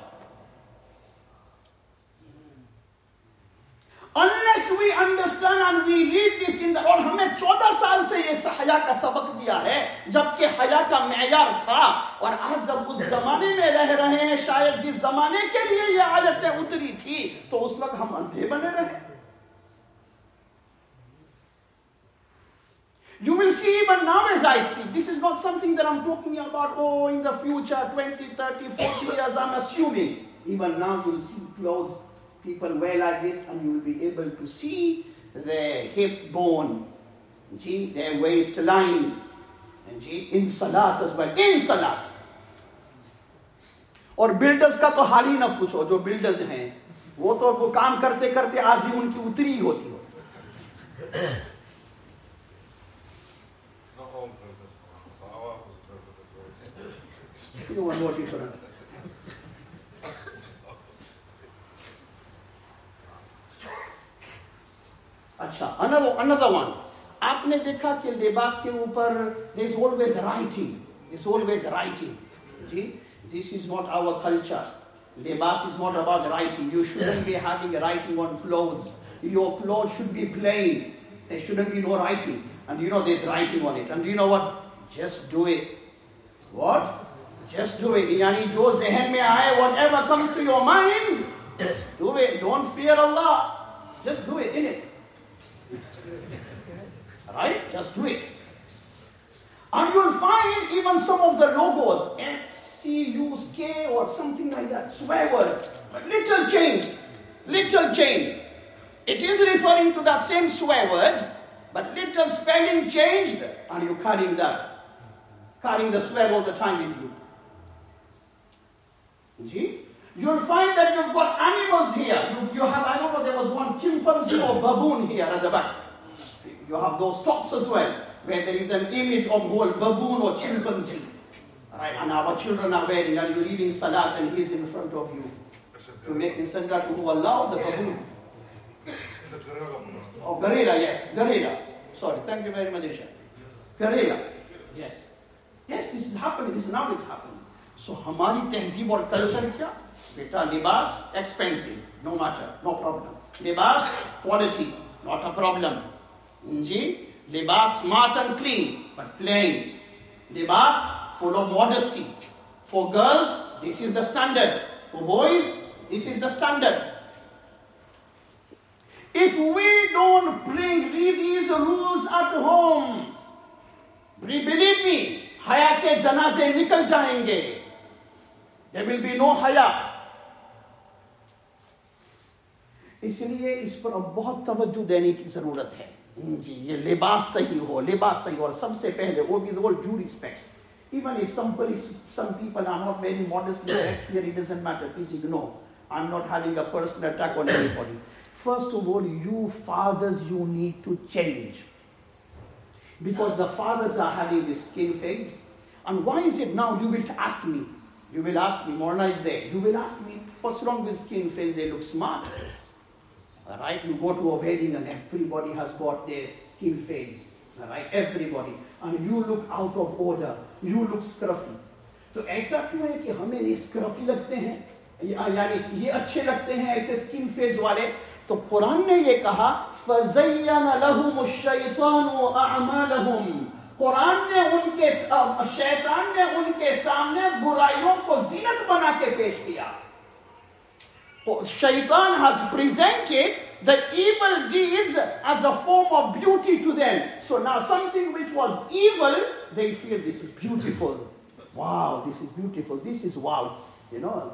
Unless we understand and we read this in the, और हमें चौदह साल से ये हया का सबक दिया है, जबकि हया का मेयार था। और आज जब उस जमाने में रह रहे हैं, शायद जिस जमाने के लिए ये आयतें उतरी थी, तो उस वक्त हम अंधे बने रहे। You will see even now as I speak, this is not something that I'm talking about, oh, in the future, twenty, thirty, forty years, I'm assuming. Even now you will see clothes people wear like this, and you will be able to see their hip bone, see, their waistline, and see, in salat as well, in salat. और builders का तो हाल ही ना पूछो, जो builders हैं वो तो वो काम करते करते आधी उनकी उतरी होती हो। You want what different? अच्छा, another another one. आपने देखा कि लिबास के ऊपर there is always writing, there is always writing. See, this is not our culture. Libas is not about writing. You shouldn't be having writing on clothes. Your clothes should be plain. There shouldn't be no writing. And you know there's writing on it. And you know what? Just do it. What? Just do it. Yani jo zehen mein aaye, whatever comes to your mind, do it. Don't fear Allah. Just do it, innit? Right? Just do it. And you'll find even some of the logos, F C U K or something like that, swear word, but little change, little change. It is referring to the same swear word, but little spelling changed, and you're carrying that, carrying the swear all the time with you. See? You'll find that you've got animals here. You, you have, I don't know, there was one chimpanzee or baboon here at the back. See, you have those tops as well, where there is an image of whole baboon or chimpanzee. Right? And our children are wearing, and you're reading salat, and he is in front of you. To make the sajda to Allah, the baboon. Oh, gorilla, yes, gorilla. Sorry, thank you very much, Isha. Gorilla, yes. Yes, this is happening, this is now it's happening. So, हमारी तहजीब और culture क्या? बेटा लिबास expensive, no matter, no problem. लिबास quality, not a problem. जी, लिबास smart and clean, but plain. लिबास full of modesty. For girls, this is the standard. For boys, this is the standard. If we don't bring these rules at home, believe me, haya ke janaze nikal jayenge. There will be no haya. इसलिए इस पर अब बहुत तवज्जो देने की जरूरत है जी. ये लिबास सही हो, लिबास सही हो. और सबसे पहले वो with all due respect, even if somebody, some people are not very modestly dressed here, it doesn't matter, please ignore. I'm not having a personal attack on anybody. First of all, you fathers, you need to change. Because the fathers are having this skin fades. And why is it now? You will ask me. You will ask me, Morna is there. You will ask me, what's wrong with skin fades? They look smart. Alright, you go to a wedding and everybody has got their skin fades. Alright, everybody. And you look out of order. You look scruffy. तो ऐसा क्यों है कि हमें ये scruffy लगते हैं, यानी ये अच्छे लगते हैं ऐसे स्किन फेज वाले? तो कुरान ने ये कहा फज़य्यन लहुम अश-शैतानु अअमालहुम. कुरान ने उनके, शैतान ने उनके सामने बुराइयों को जीनत बना के पेश किया. Shaitan has presented the evil deeds as a form of beauty to them. So now something which was evil, they feel this is beautiful. Wow, this is beautiful. This is wow. You know.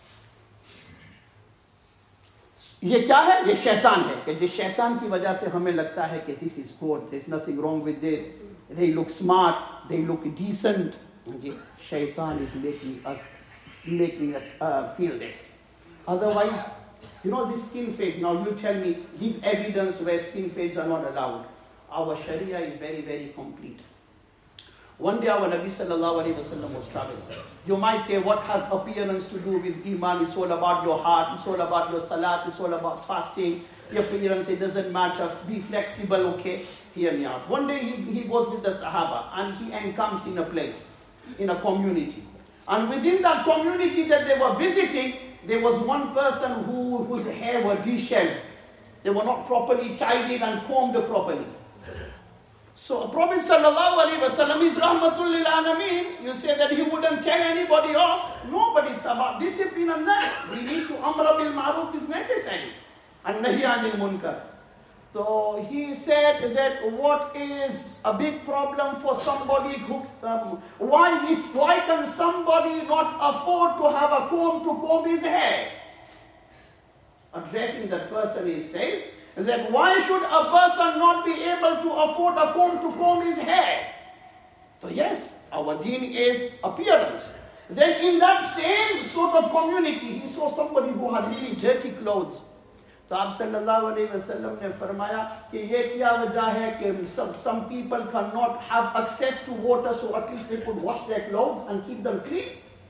ये क्या है? ये शैतान है कि जिस शैतान की वजह से हमें लगता है कि this is good, there's nothing wrong with this. They look smart, they look decent. Shaitan is making us, making us uh, feel this. Otherwise, you know, this skin fades. Now you tell me, give evidence where skin fades are not allowed. Our Sharia is very, very complete. One day our Nabi sallallahu alayhi wa sallam was traveling. You might say, what has appearance to do with Iman? It's all about your heart, it's all about your salat, it's all about fasting. Your appearance, it doesn't matter. Be flexible, okay? Hear me out. One day he, he was with the Sahaba and he encamped in a place, in a community. And within that community that they were visiting, there was one person who, whose hair were disheveled. They were not properly tidied and combed properly. So Prophet sallallahu alaihi wasallam is rahmatul lil alamin. You say that he wouldn't tell anybody off. No, but it's about discipline and that. We need to amra bil ma'ruf is necessary. And nahi anil munkar. So he said that what is a big problem for somebody who, um, why is why can somebody not afford to have a comb to comb his hair? Addressing that person, he says that why should a person not be able to afford a comb to comb his hair? So yes, our deen is appearance. Then in that same sort of community, he saw somebody who had really dirty clothes. तो आप सल्लल्लाहु अलैहि वसल्लम ने फरमाया कि ये क्या वजह है कि some some people cannot have access to water, so at least they could wash their clothes and keep them clean.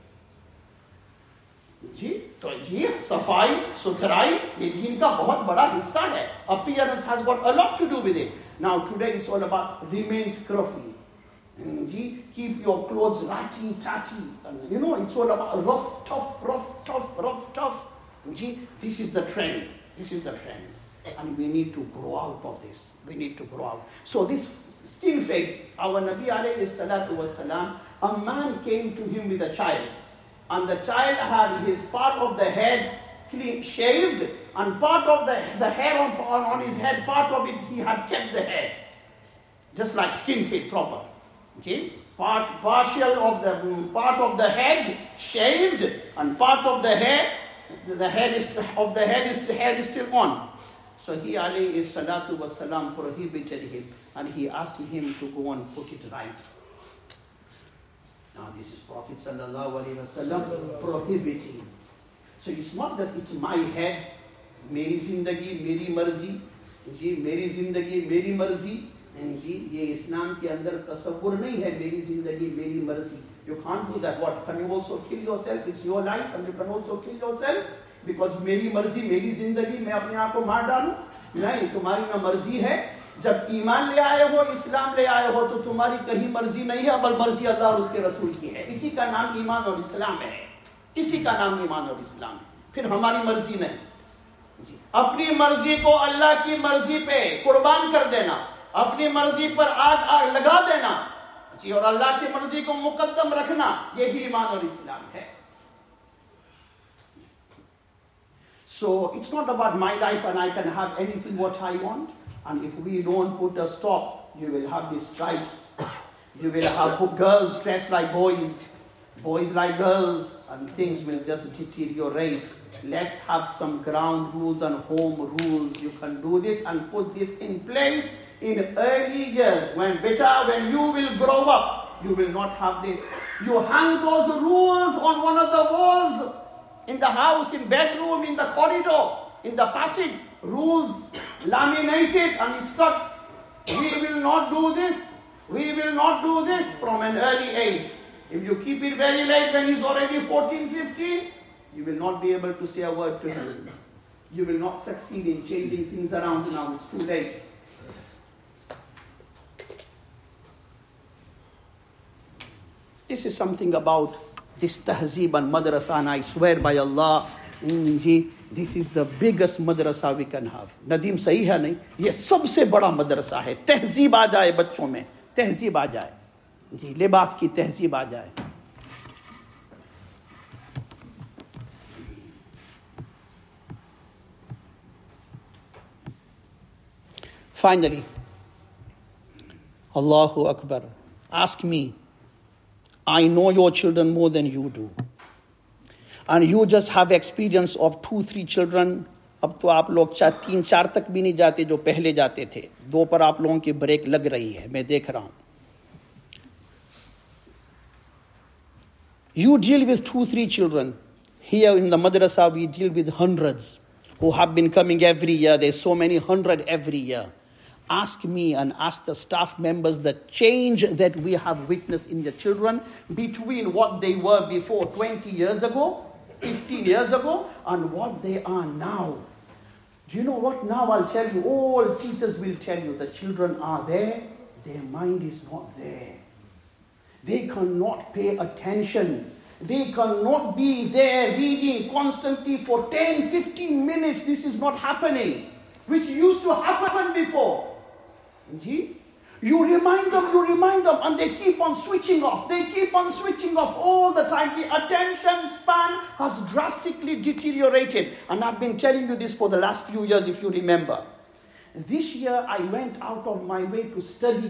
जी, तो ये सफाई सुथराई ये दीन का बहुत बड़ा हिस्सा है. Appearance has got a lot to do with it. Now today it's all about remain scruffy. Ji, keep your clothes ratty, tatty. You know, it's all about rough, tough, rough, tough, rough, tough. Ji, this is the trend. This is the trend. And we need to grow out of this. We need to grow out. So this skin fades. Our Nabi alayhi salatu was salam, a man came to him with a child. And the child had his part of the head clean shaved, and part of the, the hair on, on his head, part of it he had kept the hair. Just like skin fade proper. Okay? Part partial of the part of the head shaved, and part of the hair the head is of the head is the hair is still on. So he alayhi salatu was salam prohibited him, and he asked him to go and put it right. Now this is Prophet sallallahu alaihi wasallam prohibiting. So it's not that it's my head, meri zindagi, meri marzi, जी मेरी जिंदगी मेरी मर्जी. जी ये इस्लाम के अंदर तसव्वुर नहीं है मेरी जिंदगी मेरी मर्जी. You can't do that. What? Can you also kill yourself? It's your life and you can also kill yourself. Because मेरी मर्जी मेरी जिंदगी मैं अपने आप को मार डालूं? नहीं, तुम्हारी ना मर्जी है. जब ईमान ले आए हो, इस्लाम ले आए हो, तो तुम्हारी कहीं मर्जी नहीं है, बल्कि मर्जी अल्लाह और उसके रसूल की है. इसी का नाम ईमान और इस्लाम है. इसी का नाम ईमान और इस्लाम. फिर हमारी मर्जी नहीं. जी अपनी मर्जी को अल्लाह की मर्जी पे कुर्बान कर देना, अपनी मर्जी पर आग आग लगा देना जी, और अल्लाह की मर्जी को मुकद्दम रखना, यही ईमान और इस्लाम है. So it's not about my life and I can have anything what I want. And if we don't put a stop, you will have these stripes. You will have girls dressed like boys. boys like girls, and things will just deteriorate. Let's have some ground rules and home rules. You can do this and put this in place in early years. When better, when you will grow up, you will not have this. You hang those rules on one of the walls in the house, in bedroom, in the corridor, in the passage. Rules laminated and it's stuck. We will not do this. We will not do this from an early age. If you keep it very late when he's already fourteen, fifteen, you will not be able to say a word to him. You will not succeed in changing things around now. It's too late. This is something about this tahzeeb and madrasa, and I swear by Allah, this is the biggest madrasa we can have. Nadeem sahi hai nahi? Ye sabse bada madrasa hai. Tahzeeb aa jaye bachon mein. Tahzeeb aa jaye. जी लिबास की तहजीब आ जाए. Finally, Allahu Akbar. Ask me. I know your children more than you do. And you just have experience of two, three children. अब तो आप लोग चार तीन चार तक भी नहीं जाते जो पहले जाते थे. दो पर आप लोगों की ब्रेक लग रही है. मैं देख रहा हूं. You deal with two, three children. Here in the madrasa, we deal with hundreds who have been coming every year. There's so many hundred every year. Ask me and ask the staff members the change that we have witnessed in the children between what they were before twenty years ago, fifteen years ago, and what they are now. Do you know what now I'll tell you? All teachers will tell you the children are there, their mind is not there. They cannot pay attention. They cannot be there reading constantly for ten, fifteen minutes. This is not happening, which used to happen before. See? You remind them, you remind them, and they keep on switching off. They keep on switching off all the time. The attention span has drastically deteriorated. And I've been telling you this for the last few years, if you remember. This year, I went out of my way to study.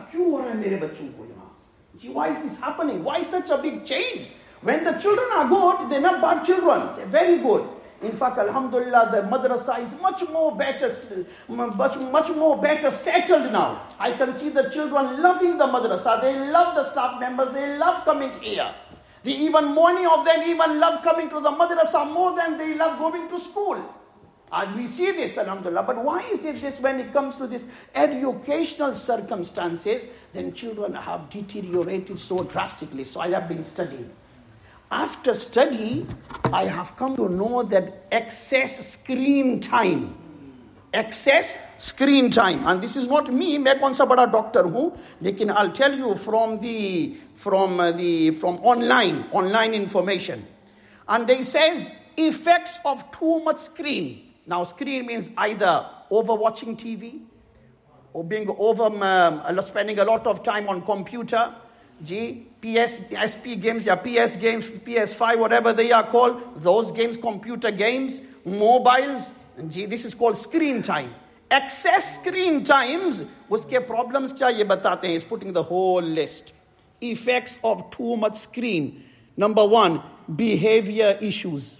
Why is this happening? Why such a big change? When the children are good, they're not bad children. They're very good. In fact, alhamdulillah, the madrasa is much more better, much, much more better settled now. I can see the children loving the madrasa. They love the staff members. They love coming here. They even, many of them even love coming to the madrasa more than they love going to school. And we see this, alhamdulillah. But why is it this when it comes to this educational circumstances, then children have deteriorated so drastically? So I have been studying. After study, I have come to know that excess screen time, excess screen time, and this is not me, मैं कौन सा बड़ा doctor हूँ, लेकिन I'll tell you from the from uh, the from online online information, and they says effects of too much screen. Now, screen means either overwatching T V or being over um, spending a lot of time on computer. G, P S, S P games, yeah, P S games, P S five, whatever they are called, those games, computer games, mobiles, G, this is called screen time. Excess screen times, uske problems kya ye batate hain, is putting the whole list. Effects of too much screen. Number one, behavior issues.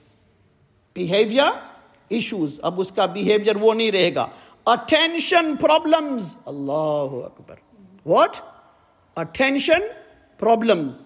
Behavior issues. Ab uska behavior wo nahi rahega. Attention problems. Allahu Akbar. What? Attention problems.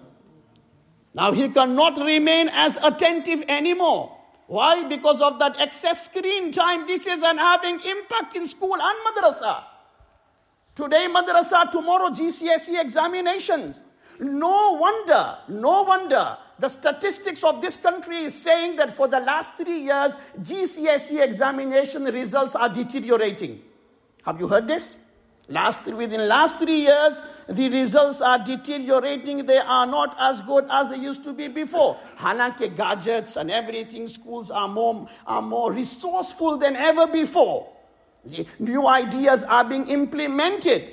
Now he cannot remain as attentive anymore. Why? Because of that excess screen time. This is an having impact in school and madrasa. Today madrasa, tomorrow G C S E examinations. No wonder, no wonder the statistics of this country is saying that for the last three years, G C S E examination results are deteriorating. Have you heard this? Last within last three years, the results are deteriorating. They are not as good as they used to be before. Halanke gadgets and everything, schools are more are more resourceful than ever before. New ideas are being implemented.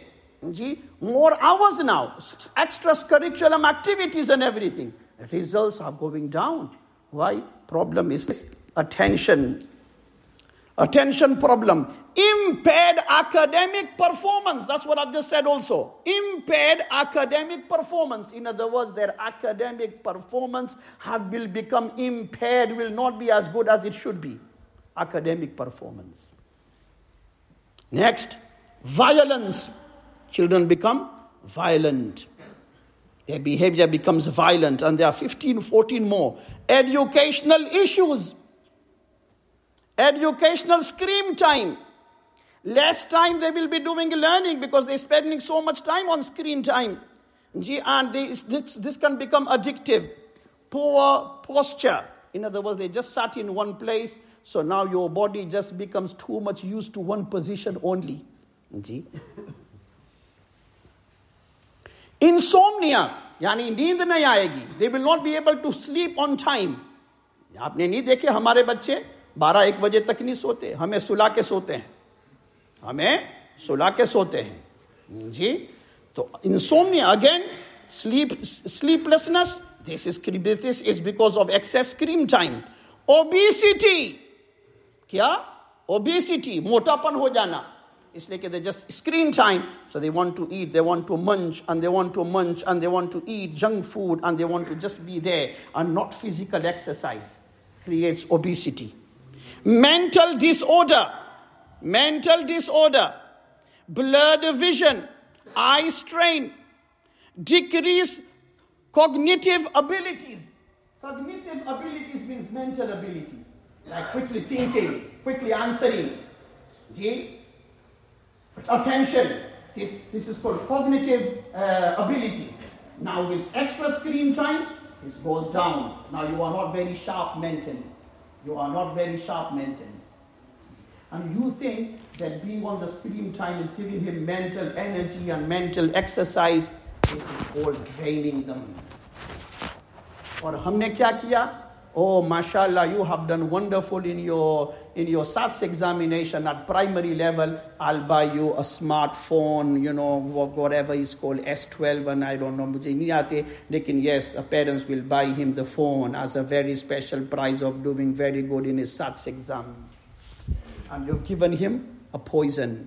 More hours now, extra curriculum activities and everything. Results are going down. Why? Problem is this. Attention. Attention problem. Impaired academic performance. That's what I've just said also. Impaired academic performance. In other words, their academic performance have will become impaired, will not be as good as it should be. Academic performance. Next, violence. Children become violent. Their behavior becomes violent, and there are fifteen, fourteen more. Educational issues. Educational screen time. Less time they will be doing learning because they're spending so much time on screen time. And they, this, this can become addictive. Poor posture. In other words, they just sat in one place, so now your body just becomes too much used to one position only. Insomnia. यानी नींद नहीं आएगी. They will not be able to sleep on time. आपने नहीं देखे हमारे बच्चे बारह एक बजे तक नहीं सोते. हमें सुला के सोते हैं. हमें सुला के सोते हैं. जी. तो insomnia again, sleep sleeplessness. This is this is because of excess screen time. Obesity. क्या? Obesity. मोटापन हो जाना. इसलिए कि they just screen time, so they want to eat, they want to munch, and they want to munch, and they want to eat junk food, and they want to just be there, and not physical exercise. Creates obesity. Mental disorder. Mental disorder. Blurred vision. Eye strain. Decrease cognitive abilities. Cognitive abilities means mental abilities. Like quickly thinking, quickly answering. Okay? Attention. This, this is called cognitive uh, abilities. Now with extra screen time, this goes down. Now you are not very sharp mentally. You are not very sharp mentally. And you think that being on the screen time is giving him mental energy and mental exercise. This is called draining them. और हमने क्या किया? Oh, mashallah, you have done wonderful in your in your S A T S examination at primary level. I'll buy you a smartphone, you know, whatever is called S twelve, and I don't know, mujhe nahi aate. Lekin yes, the parents will buy him the phone as a very special prize of doing very good in his S A T S exam. And you've given him a poison.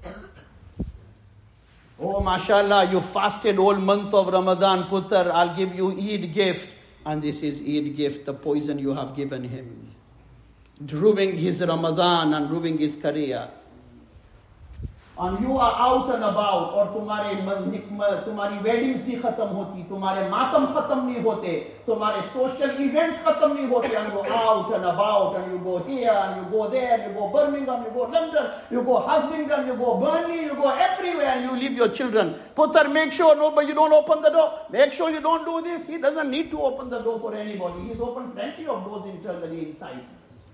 Oh, mashallah, you fasted all month of Ramadan, putter, I'll give you Eid gift. And this is Eid gift, the poison you have given him. Ruining his Ramadan and ruining his career. And you are out and about, or तुम्हारे तुम्हारी weddings नहीं खत्म होती, तुम्हारे मातम खत्म नहीं होते, तुम्हारे social events खत्म नहीं होते, and you go out and about, and you go here, and you go there, and you go Birmingham, you go London, you go Haslingham, you go Burnley, you go everywhere, and you leave your children. Putter, make sure nobody, you don't open the door. Make sure you don't do this. He doesn't need to open the door for anybody. He's opened plenty of doors internally inside.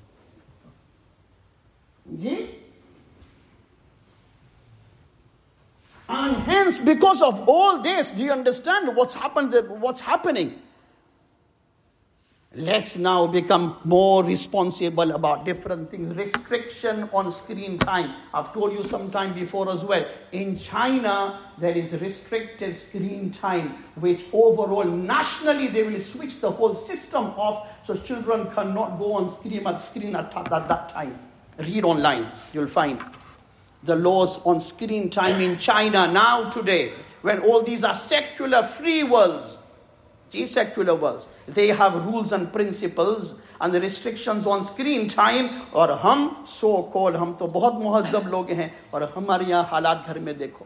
Ji? And hence, because of all this, do you understand what's happened? What's happening? Let's now become more responsible about different things. Restriction on screen time. I've told you some time before as well. In China, there is restricted screen time, which overall, nationally, they will switch the whole system off, so children cannot go on screen at screen at, at that time. Read online, you'll find the laws on screen time in China now today, when all these are secular free worlds, these secular worlds, they have rules and principles and the restrictions on screen time. और हम so called, हम तो बहुत मुहज़्ज़ब लोग हैं, और हमारे यहाँ हालात घर में देखो.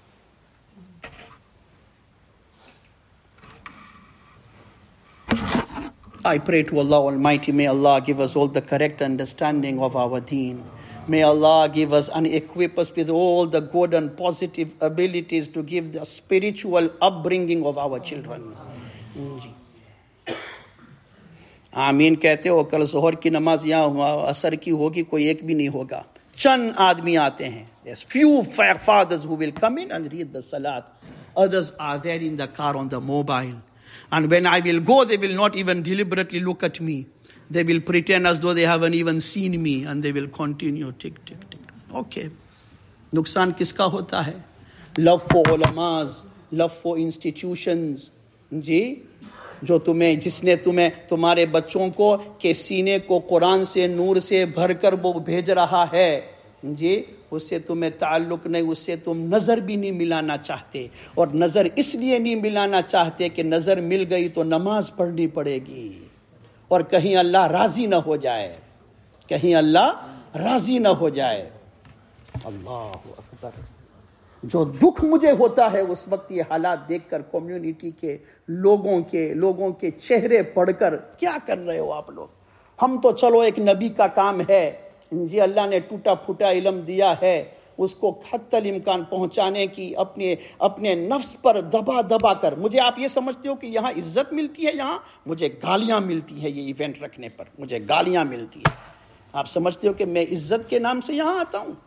I pray to Allah Almighty, may Allah give us all the correct understanding of our deen. May Allah give us and equip us with all the good and positive abilities to give the spiritual upbringing of our children. आमीन कहते हो. कल जोहर की नमाज यहाँ असर की होगी, कोई एक भी नहीं होगा. चंद आदमी आते हैं. There's few fathers who will come in and read the salat. Others are there in the car on the mobile. And when I will go, they will not even deliberately look at me. They will pretend as though they haven't even seen me, and they will continue tick, tick, tick. Okay. Nuksan kiska hota hai? Love for ulamas, love for institutions. Ji? जो तुम्हें जिसने तुम्हें तुम्हारे बच्चों को के सीने को कुरान से नूर से भरकर वो भेज रहा है जी, उससे तुम्हें ताल्लुक नहीं, उससे तुम नज़र भी नहीं मिलाना चाहते। और नज़र इसलिए नहीं मिलाना चाहते कि नज़र मिल गई तो नमाज पढ़नी पड़ेगी और कहीं अल्लाह राज़ी ना हो जाए, कहीं अल्लाह राज़ी ना हो जाए। अल्लाह अकबर। जो दुख मुझे होता है उस वक्त ये हालात देखकर, कम्युनिटी के लोगों के लोगों के चेहरे पढ़कर, क्या कर रहे हो आप लोग? हम तो चलो एक नबी का काम है जी, अल्लाह ने टूटा फूटा इल्म दिया है, उसको खत्तल इम्कान पहुंचाने की अपने अपने नफ्स पर दबा दबा कर। मुझे आप ये समझते हो कि यहाँ इज्जत मिलती है? यहाँ मुझे गालियाँ मिलती है, ये इवेंट रखने पर मुझे गालियाँ मिलती है। आप समझते हो कि मैं इज्जत के नाम से यहाँ आता हूँ?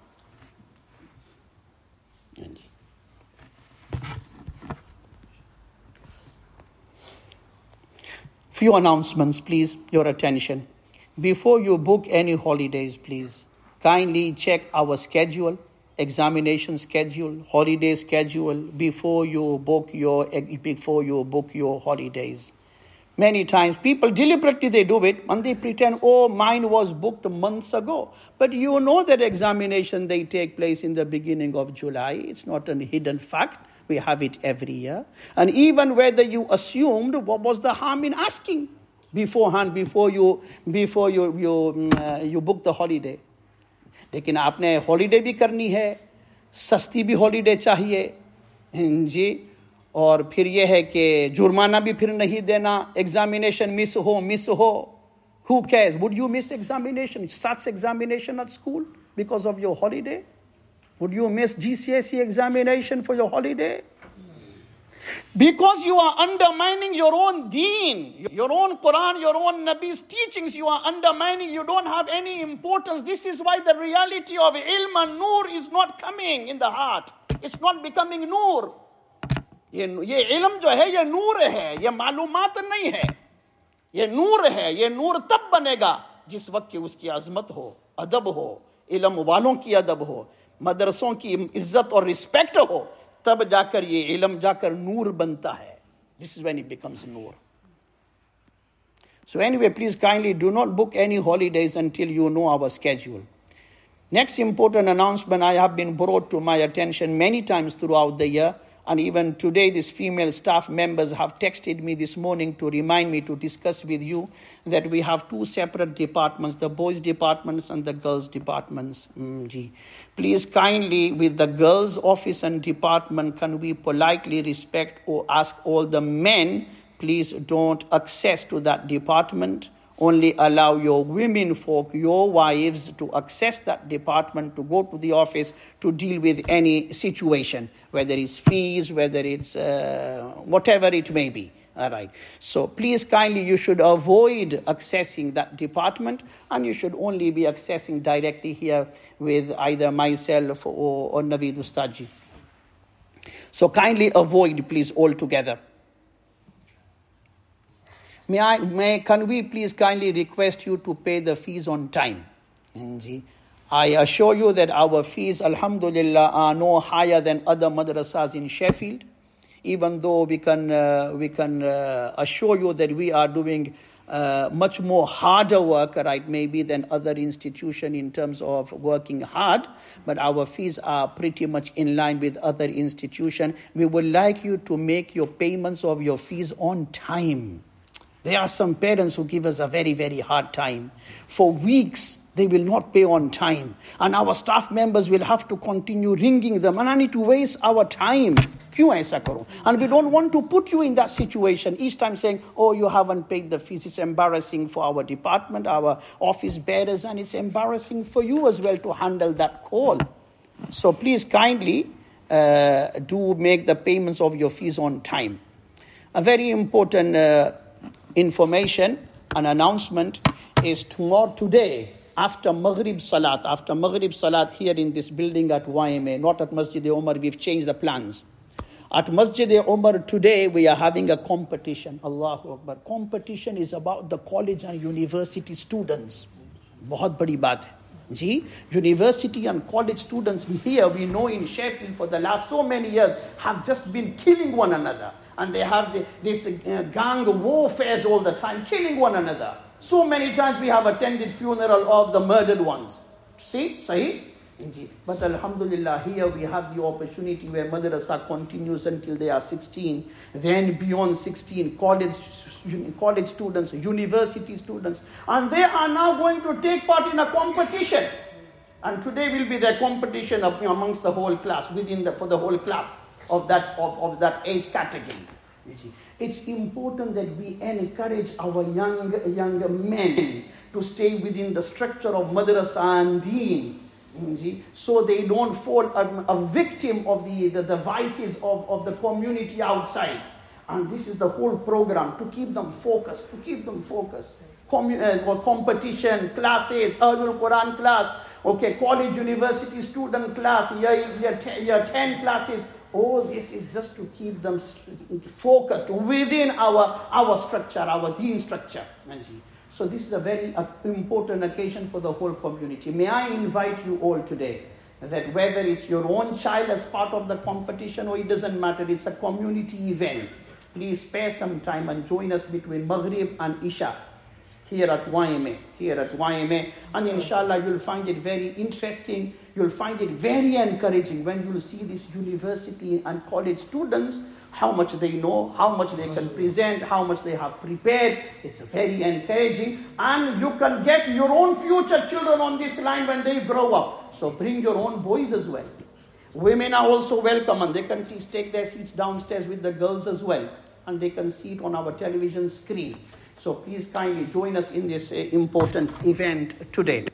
Few announcements, please, your attention. Before you book any holidays, please, kindly check our schedule, examination schedule, holiday schedule before you book your before you book your holidays. Many times people deliberately they do it and they pretend, oh, mine was booked months ago. But you know that examination they take place in the beginning of July. It's not a hidden fact. We have it every year. And even whether you assumed, what was the harm in asking beforehand, before you before you you uh, you book the holiday? लेकिन आपने holiday भी करनी है, सस्ती भी holiday चाहिए जी, और फिर यह है कि जुर्माना भी फिर नहीं देना, एग्जामिनेशन मिस हो मिस हो who cares? Would you miss examination? It starts examination at school because of your holiday? Would you miss G C S E examination for your holiday? Because you are undermining your own deen, your own Quran, your own Nabi's teachings, you are undermining, you don't have any importance. This is why the reality of ilm and nur is not coming in the heart. It's not becoming nur. ये ये इल्म जो है ये नूर है, ये मालूमात नहीं है, ये नूर है। ये नूर तब बनेगा जिस वक्त की उसकी अजमत हो, अदब हो, इल्म वालों की अदब हो, मदरसों की इज्जत और रिस्पेक्ट हो, तब जाकर ये इल्म जाकर नूर बनता है. This is when it becomes nur. So anyway, please kindly do not book any holidays until you know our schedule. Next important announcement I have been brought to my attention many times throughout the year, and even today these female staff members have texted me this morning to remind me to discuss with you that we have two separate departments, the boys departments and the girls departments. Mm, gee. Please kindly, with the girls office and department, can we politely respect or ask all the men, please don't access to that department. Only allow your women folk, your wives, to access that department, to go to the office to deal with any situation, whether it's fees, whether it's uh, whatever it may be. All right. So please kindly, you should avoid accessing that department, and you should only be accessing directly here with either myself or, or Naveed Ustadji. So kindly avoid, please, altogether. May I, may, can we please kindly request you to pay the fees on time? I assure you that our fees, alhamdulillah, are no higher than other madrasas in Sheffield. Even though we can, uh, we can uh, assure you that we are doing uh, much more harder work, right, maybe than other institutions in terms of working hard, but our fees are pretty much in line with other institutions. We would like you to make your payments of your fees on time. There are some parents who give us a very, very hard time. For weeks, they will not pay on time. And our staff members will have to continue ringing them. And I need to waste our time. Kyun aisa karo? And we don't want to put you in that situation. Each time saying, oh, you haven't paid the fees. It's embarrassing for our department, our office bearers. And it's embarrassing for you as well to handle that call. So please kindly uh, do make the payments of your fees on time. A very important Uh, information, an announcement is tomorrow, today, after Maghrib Salat, after Maghrib Salat here in this building at Y M A, not at Masjid Umar, we've changed the plans. At Masjid Umar today, we are having a competition. Allahu Akbar. Competition is about the college and university students. Bahut badi baat hai. Ji, university and college students here, we know in Sheffield for the last so many years, have just been killing one another. And they have the, this uh, gang warfares all the time, killing one another. So many times we have attended funeral of the murdered ones. See, Sahih? But alhamdulillah, here we have the opportunity where madrasa continues until they are sixteen. Then beyond sixteen, college, college students, university students. And they are now going to take part in a competition. And today will be the competition of, amongst the whole class, within the, for the whole class of that, of, of that age category. It's important that we encourage our young, young men to stay within the structure of madrasa and deen. So they don't fall a, a victim of the, the, the vices of, of the community outside. And this is the whole program, to keep them focused, to keep them focused. Com- uh, competition, classes, Ahlul Quran class, okay, college, university student class, year, year, ten, year ten classes. All this is just to keep them focused within our, our structure, our deen structure. So this is a very uh, important occasion for the whole community. May I invite you all today that whether it's your own child as part of the competition or it doesn't matter, it's a community event. Please spare some time and join us between Maghrib and Isha here at Y M A, here at Y M A. And inshallah you'll find it very interesting. You'll find it very encouraging when you'll see these university and college students, how much they know, how much they can present, how much they have prepared. It's very encouraging. And you can get your own future children on this line when they grow up. So bring your own boys as well. Women are also welcome, and they can take their seats downstairs with the girls as well. And they can see it on our television screen. So please kindly join us in this uh, important event today.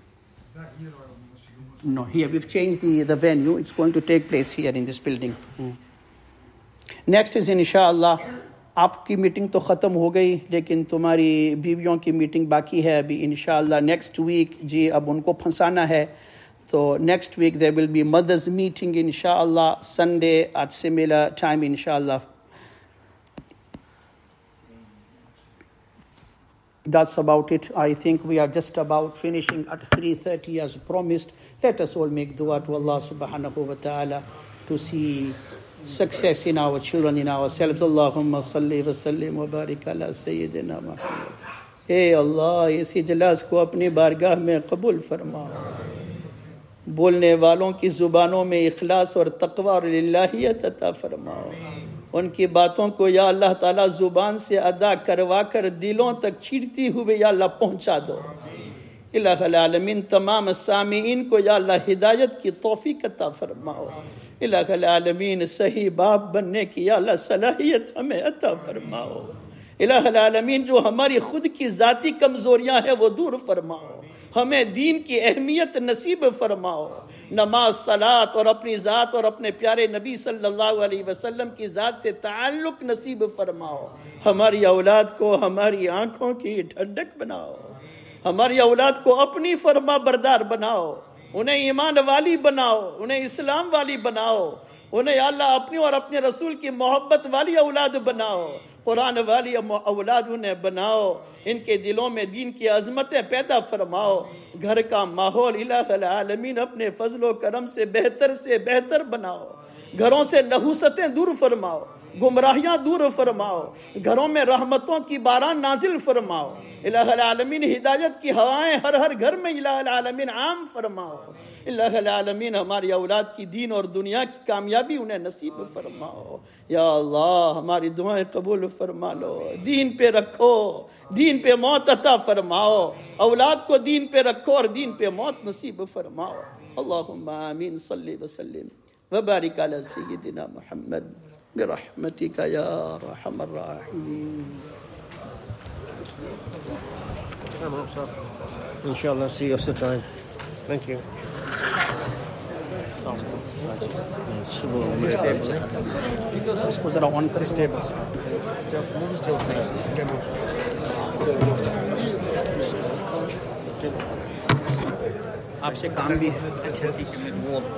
No, here we've changed the, the venue. It's going to take place here in this building. Hmm. Next is इंशाअल्लाह आपकी meeting तो ख़त्म हो गई, लेकिन तुम्हारी बीवियों की मीटिंग बाकी है अभी इंशाअल्लाह नेक्स्ट वीक जी, अब उनको फंसाना है. तो next week there will be mothers meeting इंशाअल्लाह संडे एट सिमिलर टाइम इंशाअल्लाह. That's about it. I think we are just about finishing at three thirty as promised. Let us all make dua to Allah subhanahu wa ta'ala to see success in our children, in ourselves. Allahumma salli wa sallim wa barik ala sayyidina Muhammad. Hey Allah, इस इजलास को अपनी बारगाह में कबूल फरमा. बोलने वालों की जुबानों में इखलास और तकवा और लिल्लाहियत अता फरमाओ. उनकी बातों को या अल्लाह ताला जुबान से अदा करवा कर दिलों तक छींटती हुए या अल्लाह पहुंचा दो. इलाहुल आलमीन तमाम सामीईन को या अल्लाह हिदायत की तौफीक अता फरमाओ. इलाहुल आलमीन सही बाप बनने की या अल्लाह सलाहियत हमें अता फरमाओ. इलाहुल आलमीन जो हमारी खुद की जाती कमजोरियां हैं वो दूर फरमाओ. हमें दीन की अहमियत नसीब फरमाओ. नमाज, सलात और अपनी ज़ात और अपने प्यारे नबी सल्लल्लाहु अलैहि वसल्लम की ज़ात से ताल्लुक नसीब फरमाओ. हमारी औलाद को हमारी आंखों की ठंडक बनाओ. हमारी औलाद को अपनी फरमा बरदार बनाओ. उन्हें ईमान वाली बनाओ, उन्हें इस्लाम वाली बनाओ. उन्हें अल्लाह अपनी और अपने रसूल की मोहब्बत वाली औलाद बनाओ. कुरान वाली औलाद उन्हें बनाओ. इनके दिलों में दीन की अजमतें पैदा फरमाओ. घर का माहौल इलाहुल आलमीन अपने फजलो करम से बेहतर से बेहतर बनाओ. घरों से नहुसतें दूर फरमाओ, गुमराहियां दूर फरमाओ. घरों में रहमतों की बारान नाजिल फरमाओ. इलाहुल आलमीन हिदायत की हवाएं हर हर घर में इलाहुल आलमीन आम फरमाओ. इलाहुल आलमीन हमारी औलाद की दीन और दुनिया की कामयाबी उन्हें नसीब फरमाओ. या अल्लाह हमारी दुआएं कबूल फरमा लो. दीन पे रखो, दीन पे मौत अता फरमाओ. औलाद को दीन पे रखो और दीन पे मौत नसीब फरमाओ. अल्लाहुम्मा आमीन. सल्ली व सल्लिम व बारिक अला सय्यिदिना मुहम्मद बिरहमतिका या अरहमर राहिमीन. Inshallah, see you sometime. Thank you. इसको जरा ऑन कर स्टेबल. आपसे काम भी है. अच्छा ठीक है.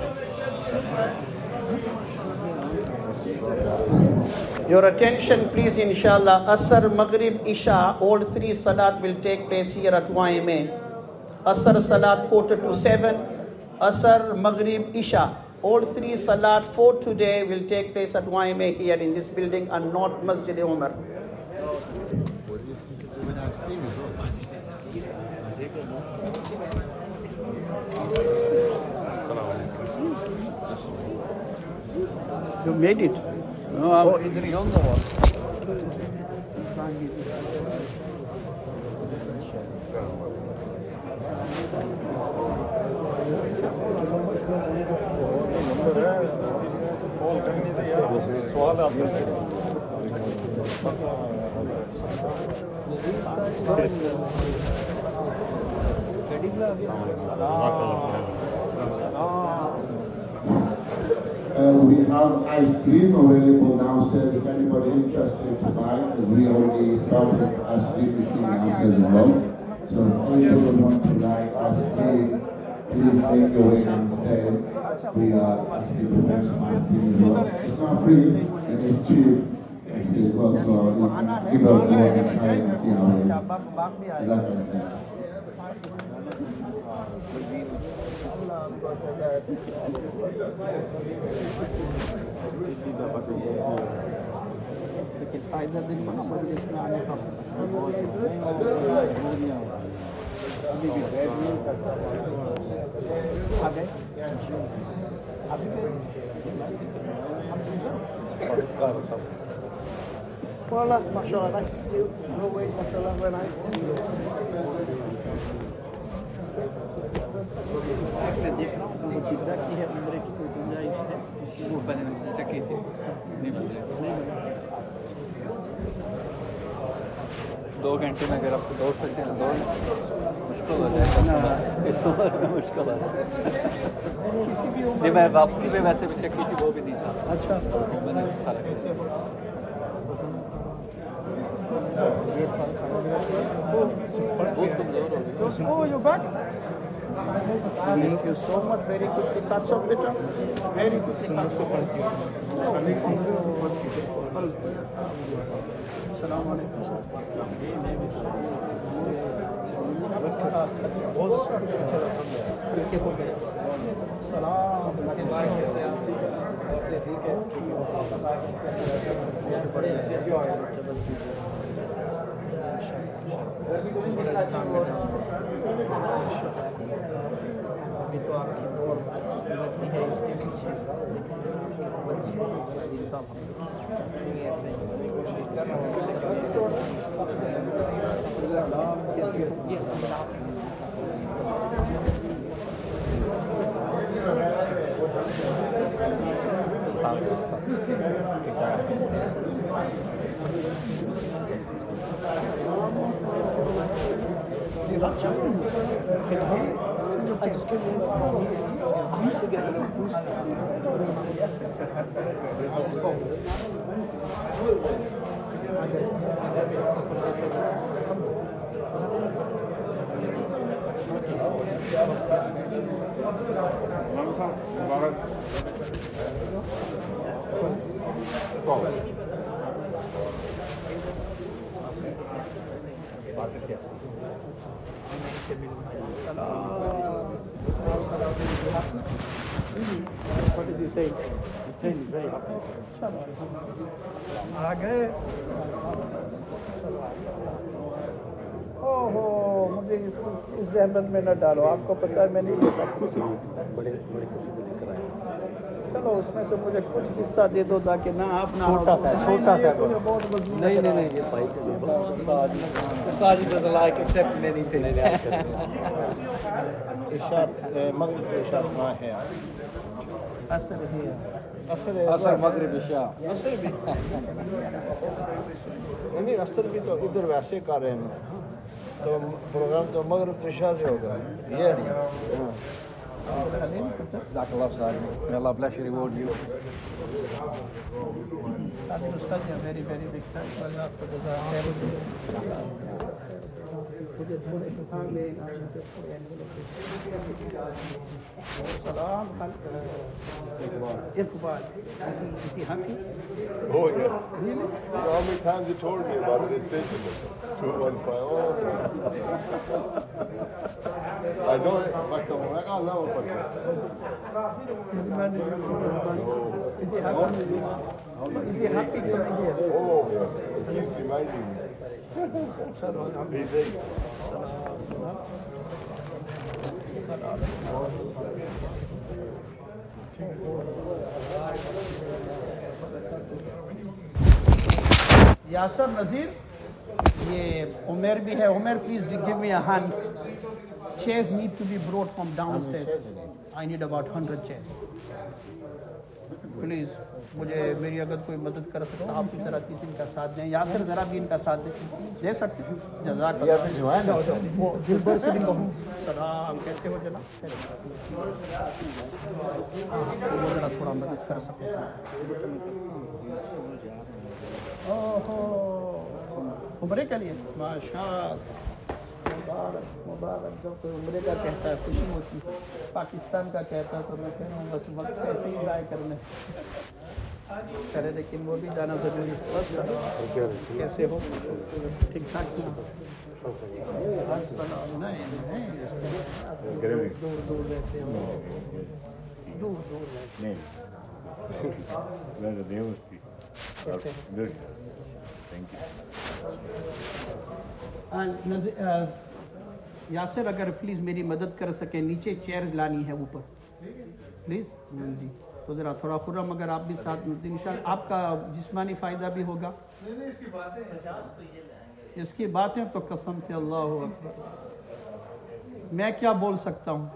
Your attention please, inshallah. Asr, Maghrib, Isha, all three salat will take place here at Y M A. Asr salat quarter to seven, Asr, Maghrib, Isha All three salat for today will take place at Y M A here in this building and not Masjid Umar. You made it? No, I'm oh, either on the wall. Uh, we have ice cream available downstairs if anybody interested to buy, because we already started ice cream machine downstairs as well. So if anybody wants to like ice cream, please make your way downstairs. We are actually preparing some ice cream as well. It's not free and it's cheap actually as well, so you can give it a go and try and see how it is. That kind of thing. लेकिन फायदा दिन में मजलिस में आने का अभी भी बैठ नहीं कर सकते आ गए अभी Well, mashallah, nice to see you. No way, mashallah, very nice. मैं देख रहा हूँ वो चिंता की है अंदर की कोई गुंजाइश है वो बनने की चक्की थी नहीं बन रहे दो घंटे में अगर आपको दौड़ सकते हैं दौड़ मुश्किल हो जाएगा इस उम्र में मुश्किल हो जाएगा नहीं मैं वापसी में वैसे भी चक्की थी वो भी नहीं था अच्छा मैंने सारा बहुत कमजोर हो गया Oh, you're back? Thank you so much. Very quickly touch up, beta. Very quickly touch up. Salam alaikum. Salam. ठीक है बड़े अभी तो आपकी दौर लगती है इसके पीछे बच्चे जिनका ऐसे ही कोशिश कर रहा I just can't believe I used to get a boost. What did he say? He said he's very happy. आ गए ओहो मुझे इस इस जहमत में न डालो आपको पता है मैं नहीं लेता बड़े बड़े खुशी से लेकर आए चलो उसमें से मुझे कुछ हिस्सा दे दो ताकि ना आप ना छोटा सा छोटा सा बहुत नहीं नहीं नहीं ये भाई उस्ताद जी doesn't like accepting anything इशार मगरिब इशार कहाँ है असर है असर असर मगरिब इशा असर भी नहीं असर भी तो इधर वैसे कर रहे हैं तो प्रोग्राम तो मगरिब इशा से होगा ये Jazakallah Ustaz. May Allah bless you, reward you. Ustaz, you're very, very big thanks for that. Salam. Iqbal. Is he happy? Oh, yes. Really? How many times you told me about the decision? two one five. Oh. I know it, but the I can't know what it Is he happy? Is he happy to be here? Oh, yes. He keeps reminding me. He's eight. यासर नज़ीर, ये उमेर भी है. Umair, please give me a hand. Chairs need to be brought from downstairs. I need about one hundred chairs. Please मुझे मेरी अगर कोई मदद कर सकता आप इस तरह किसी इनका साथ दें. यासर ज़रा भी इनका साथ दे दे सकते हैं. जज़ाक वो दिलबर से भी कहूँ सलाम, कैसे हो जनाब? वो ज़रा थोड़ा मदद कर सकते हैं. ओहो, उम्रे के लिए माशाअल्लाह. मुबारक मुबारक. जब कोई उम्रे का कहता है खुशी होती है. पाकिस्तान का कहता है तो मैं कह रहा हूँ बस वक्त ऐसे ही ज़ाय करने करे, लेकिन वो भी जाना ज़रूरी है. बस कैसे हो? ठीक ठाक हो? नहीं नहीं दूर दूर रहते हो, दूर दूर रहते हो. कैसे हो? यासिर, अगर प्लीज़ मेरी मदद कर सके, नीचे चेयर लानी है ऊपर प्लीज़. जी तो ज़रा थोड़ा खुर्रम अगर आप भी साथ में, इंशाल्लाह आपका जिस्मानी फ़ायदा भी होगा. इसकी बातें तो कसम से अल्लाह अकबर, मैं क्या बोल सकता हूँ.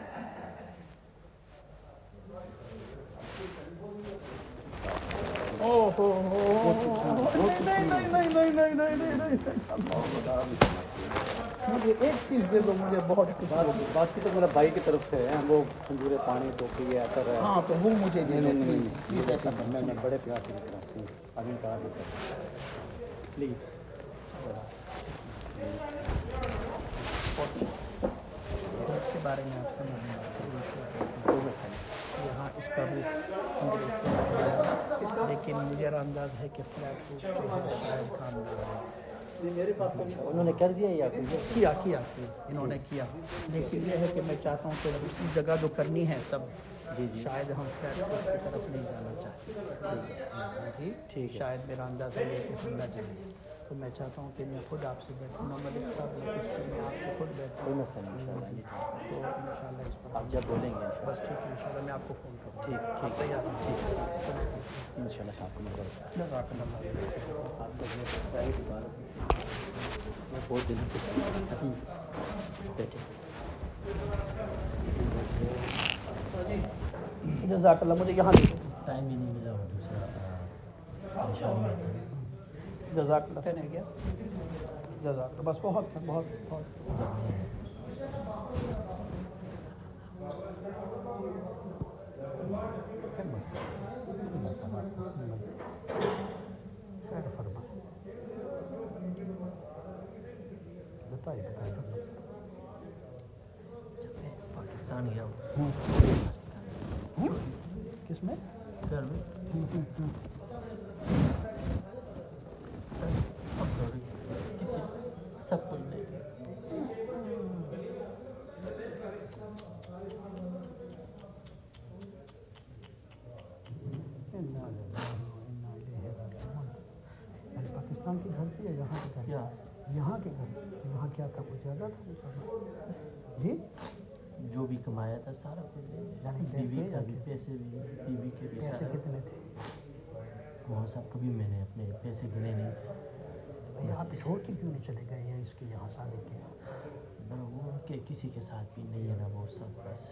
ओहो नहीं नहीं नहीं नहीं नहीं नहीं नहीं नहीं. मुझे एक चीज़ दे दो, मुझे बहुत कुछ. बाकी तो मेरा भाई की तरफ से है, वो खंजूरे पानी टोपी है ऐसा है. हाँ तो वो मुझे दे दो प्लीज़. प्लीज़ ऐसा करना, मैं बड़े प्यार से लिख रहा हूँ. अभी कहा प्लीज़. इसके बारे में आप समझ यहाँ इसका भी इसका, लेकिन मुझे अंदाज़ है कि फ्लैट शायद काम मेरे पास उन्होंने कर दिया या किया किया इन्होंने किया. लेकिन ये है कि मैं चाहता हूँ कि दूसरी जगह जो करनी है सब, जी जी शायद हम फ्लैट की तरफ नहीं जाना चाहते. जी ठीक, शायद मेरा अंदाज़ा है कि हम न जाएँ. तो मैं चाहता हूँ कि मैं खुद आपसे बैठूँ. मलिक साहब मैं आपसे खुद बैठूँ. कोई मसला नहीं. तो इंशाल्लाह इस पर आप जब बोलेंगे बस ठीक है. इंशाल्लाह मैं आपको फ़ोन करूँ. ठीक ठीक तैयार हूँ. ठीक इंशाल्लाह शाम को मैं मैं बहुत दिन से बैठे. जज़ाकल्लाह. मुझे यहाँ देखो, टाइम ही नहीं मिला. और दूसरा जज़ाकल्लाह है क्या? जज़ाकल्लाह. बस बहुत बहुत बहुत बताइए बताइए. पाकिस्तान गया किसमें? घर में सब कुछ नहीं. पाकिस्तान की धरती है. यहाँ की धरती, यहाँ के घर, यहाँ क्या था? कुछ ज़्यादा था जी. जो भी कमाया था सारा कुछ ले लिया. बीवी का भी पैसे भी, बीवी के भी. पैसे कितने थे? वहाँ सब कभी मैंने अपने पैसे गिने नहीं थे. भाई आप छोड़ के क्यों नहीं चले गए हैं इसके यहाँ शादी के? वो के किसी के साथ भी नहीं है ना, वो सब बस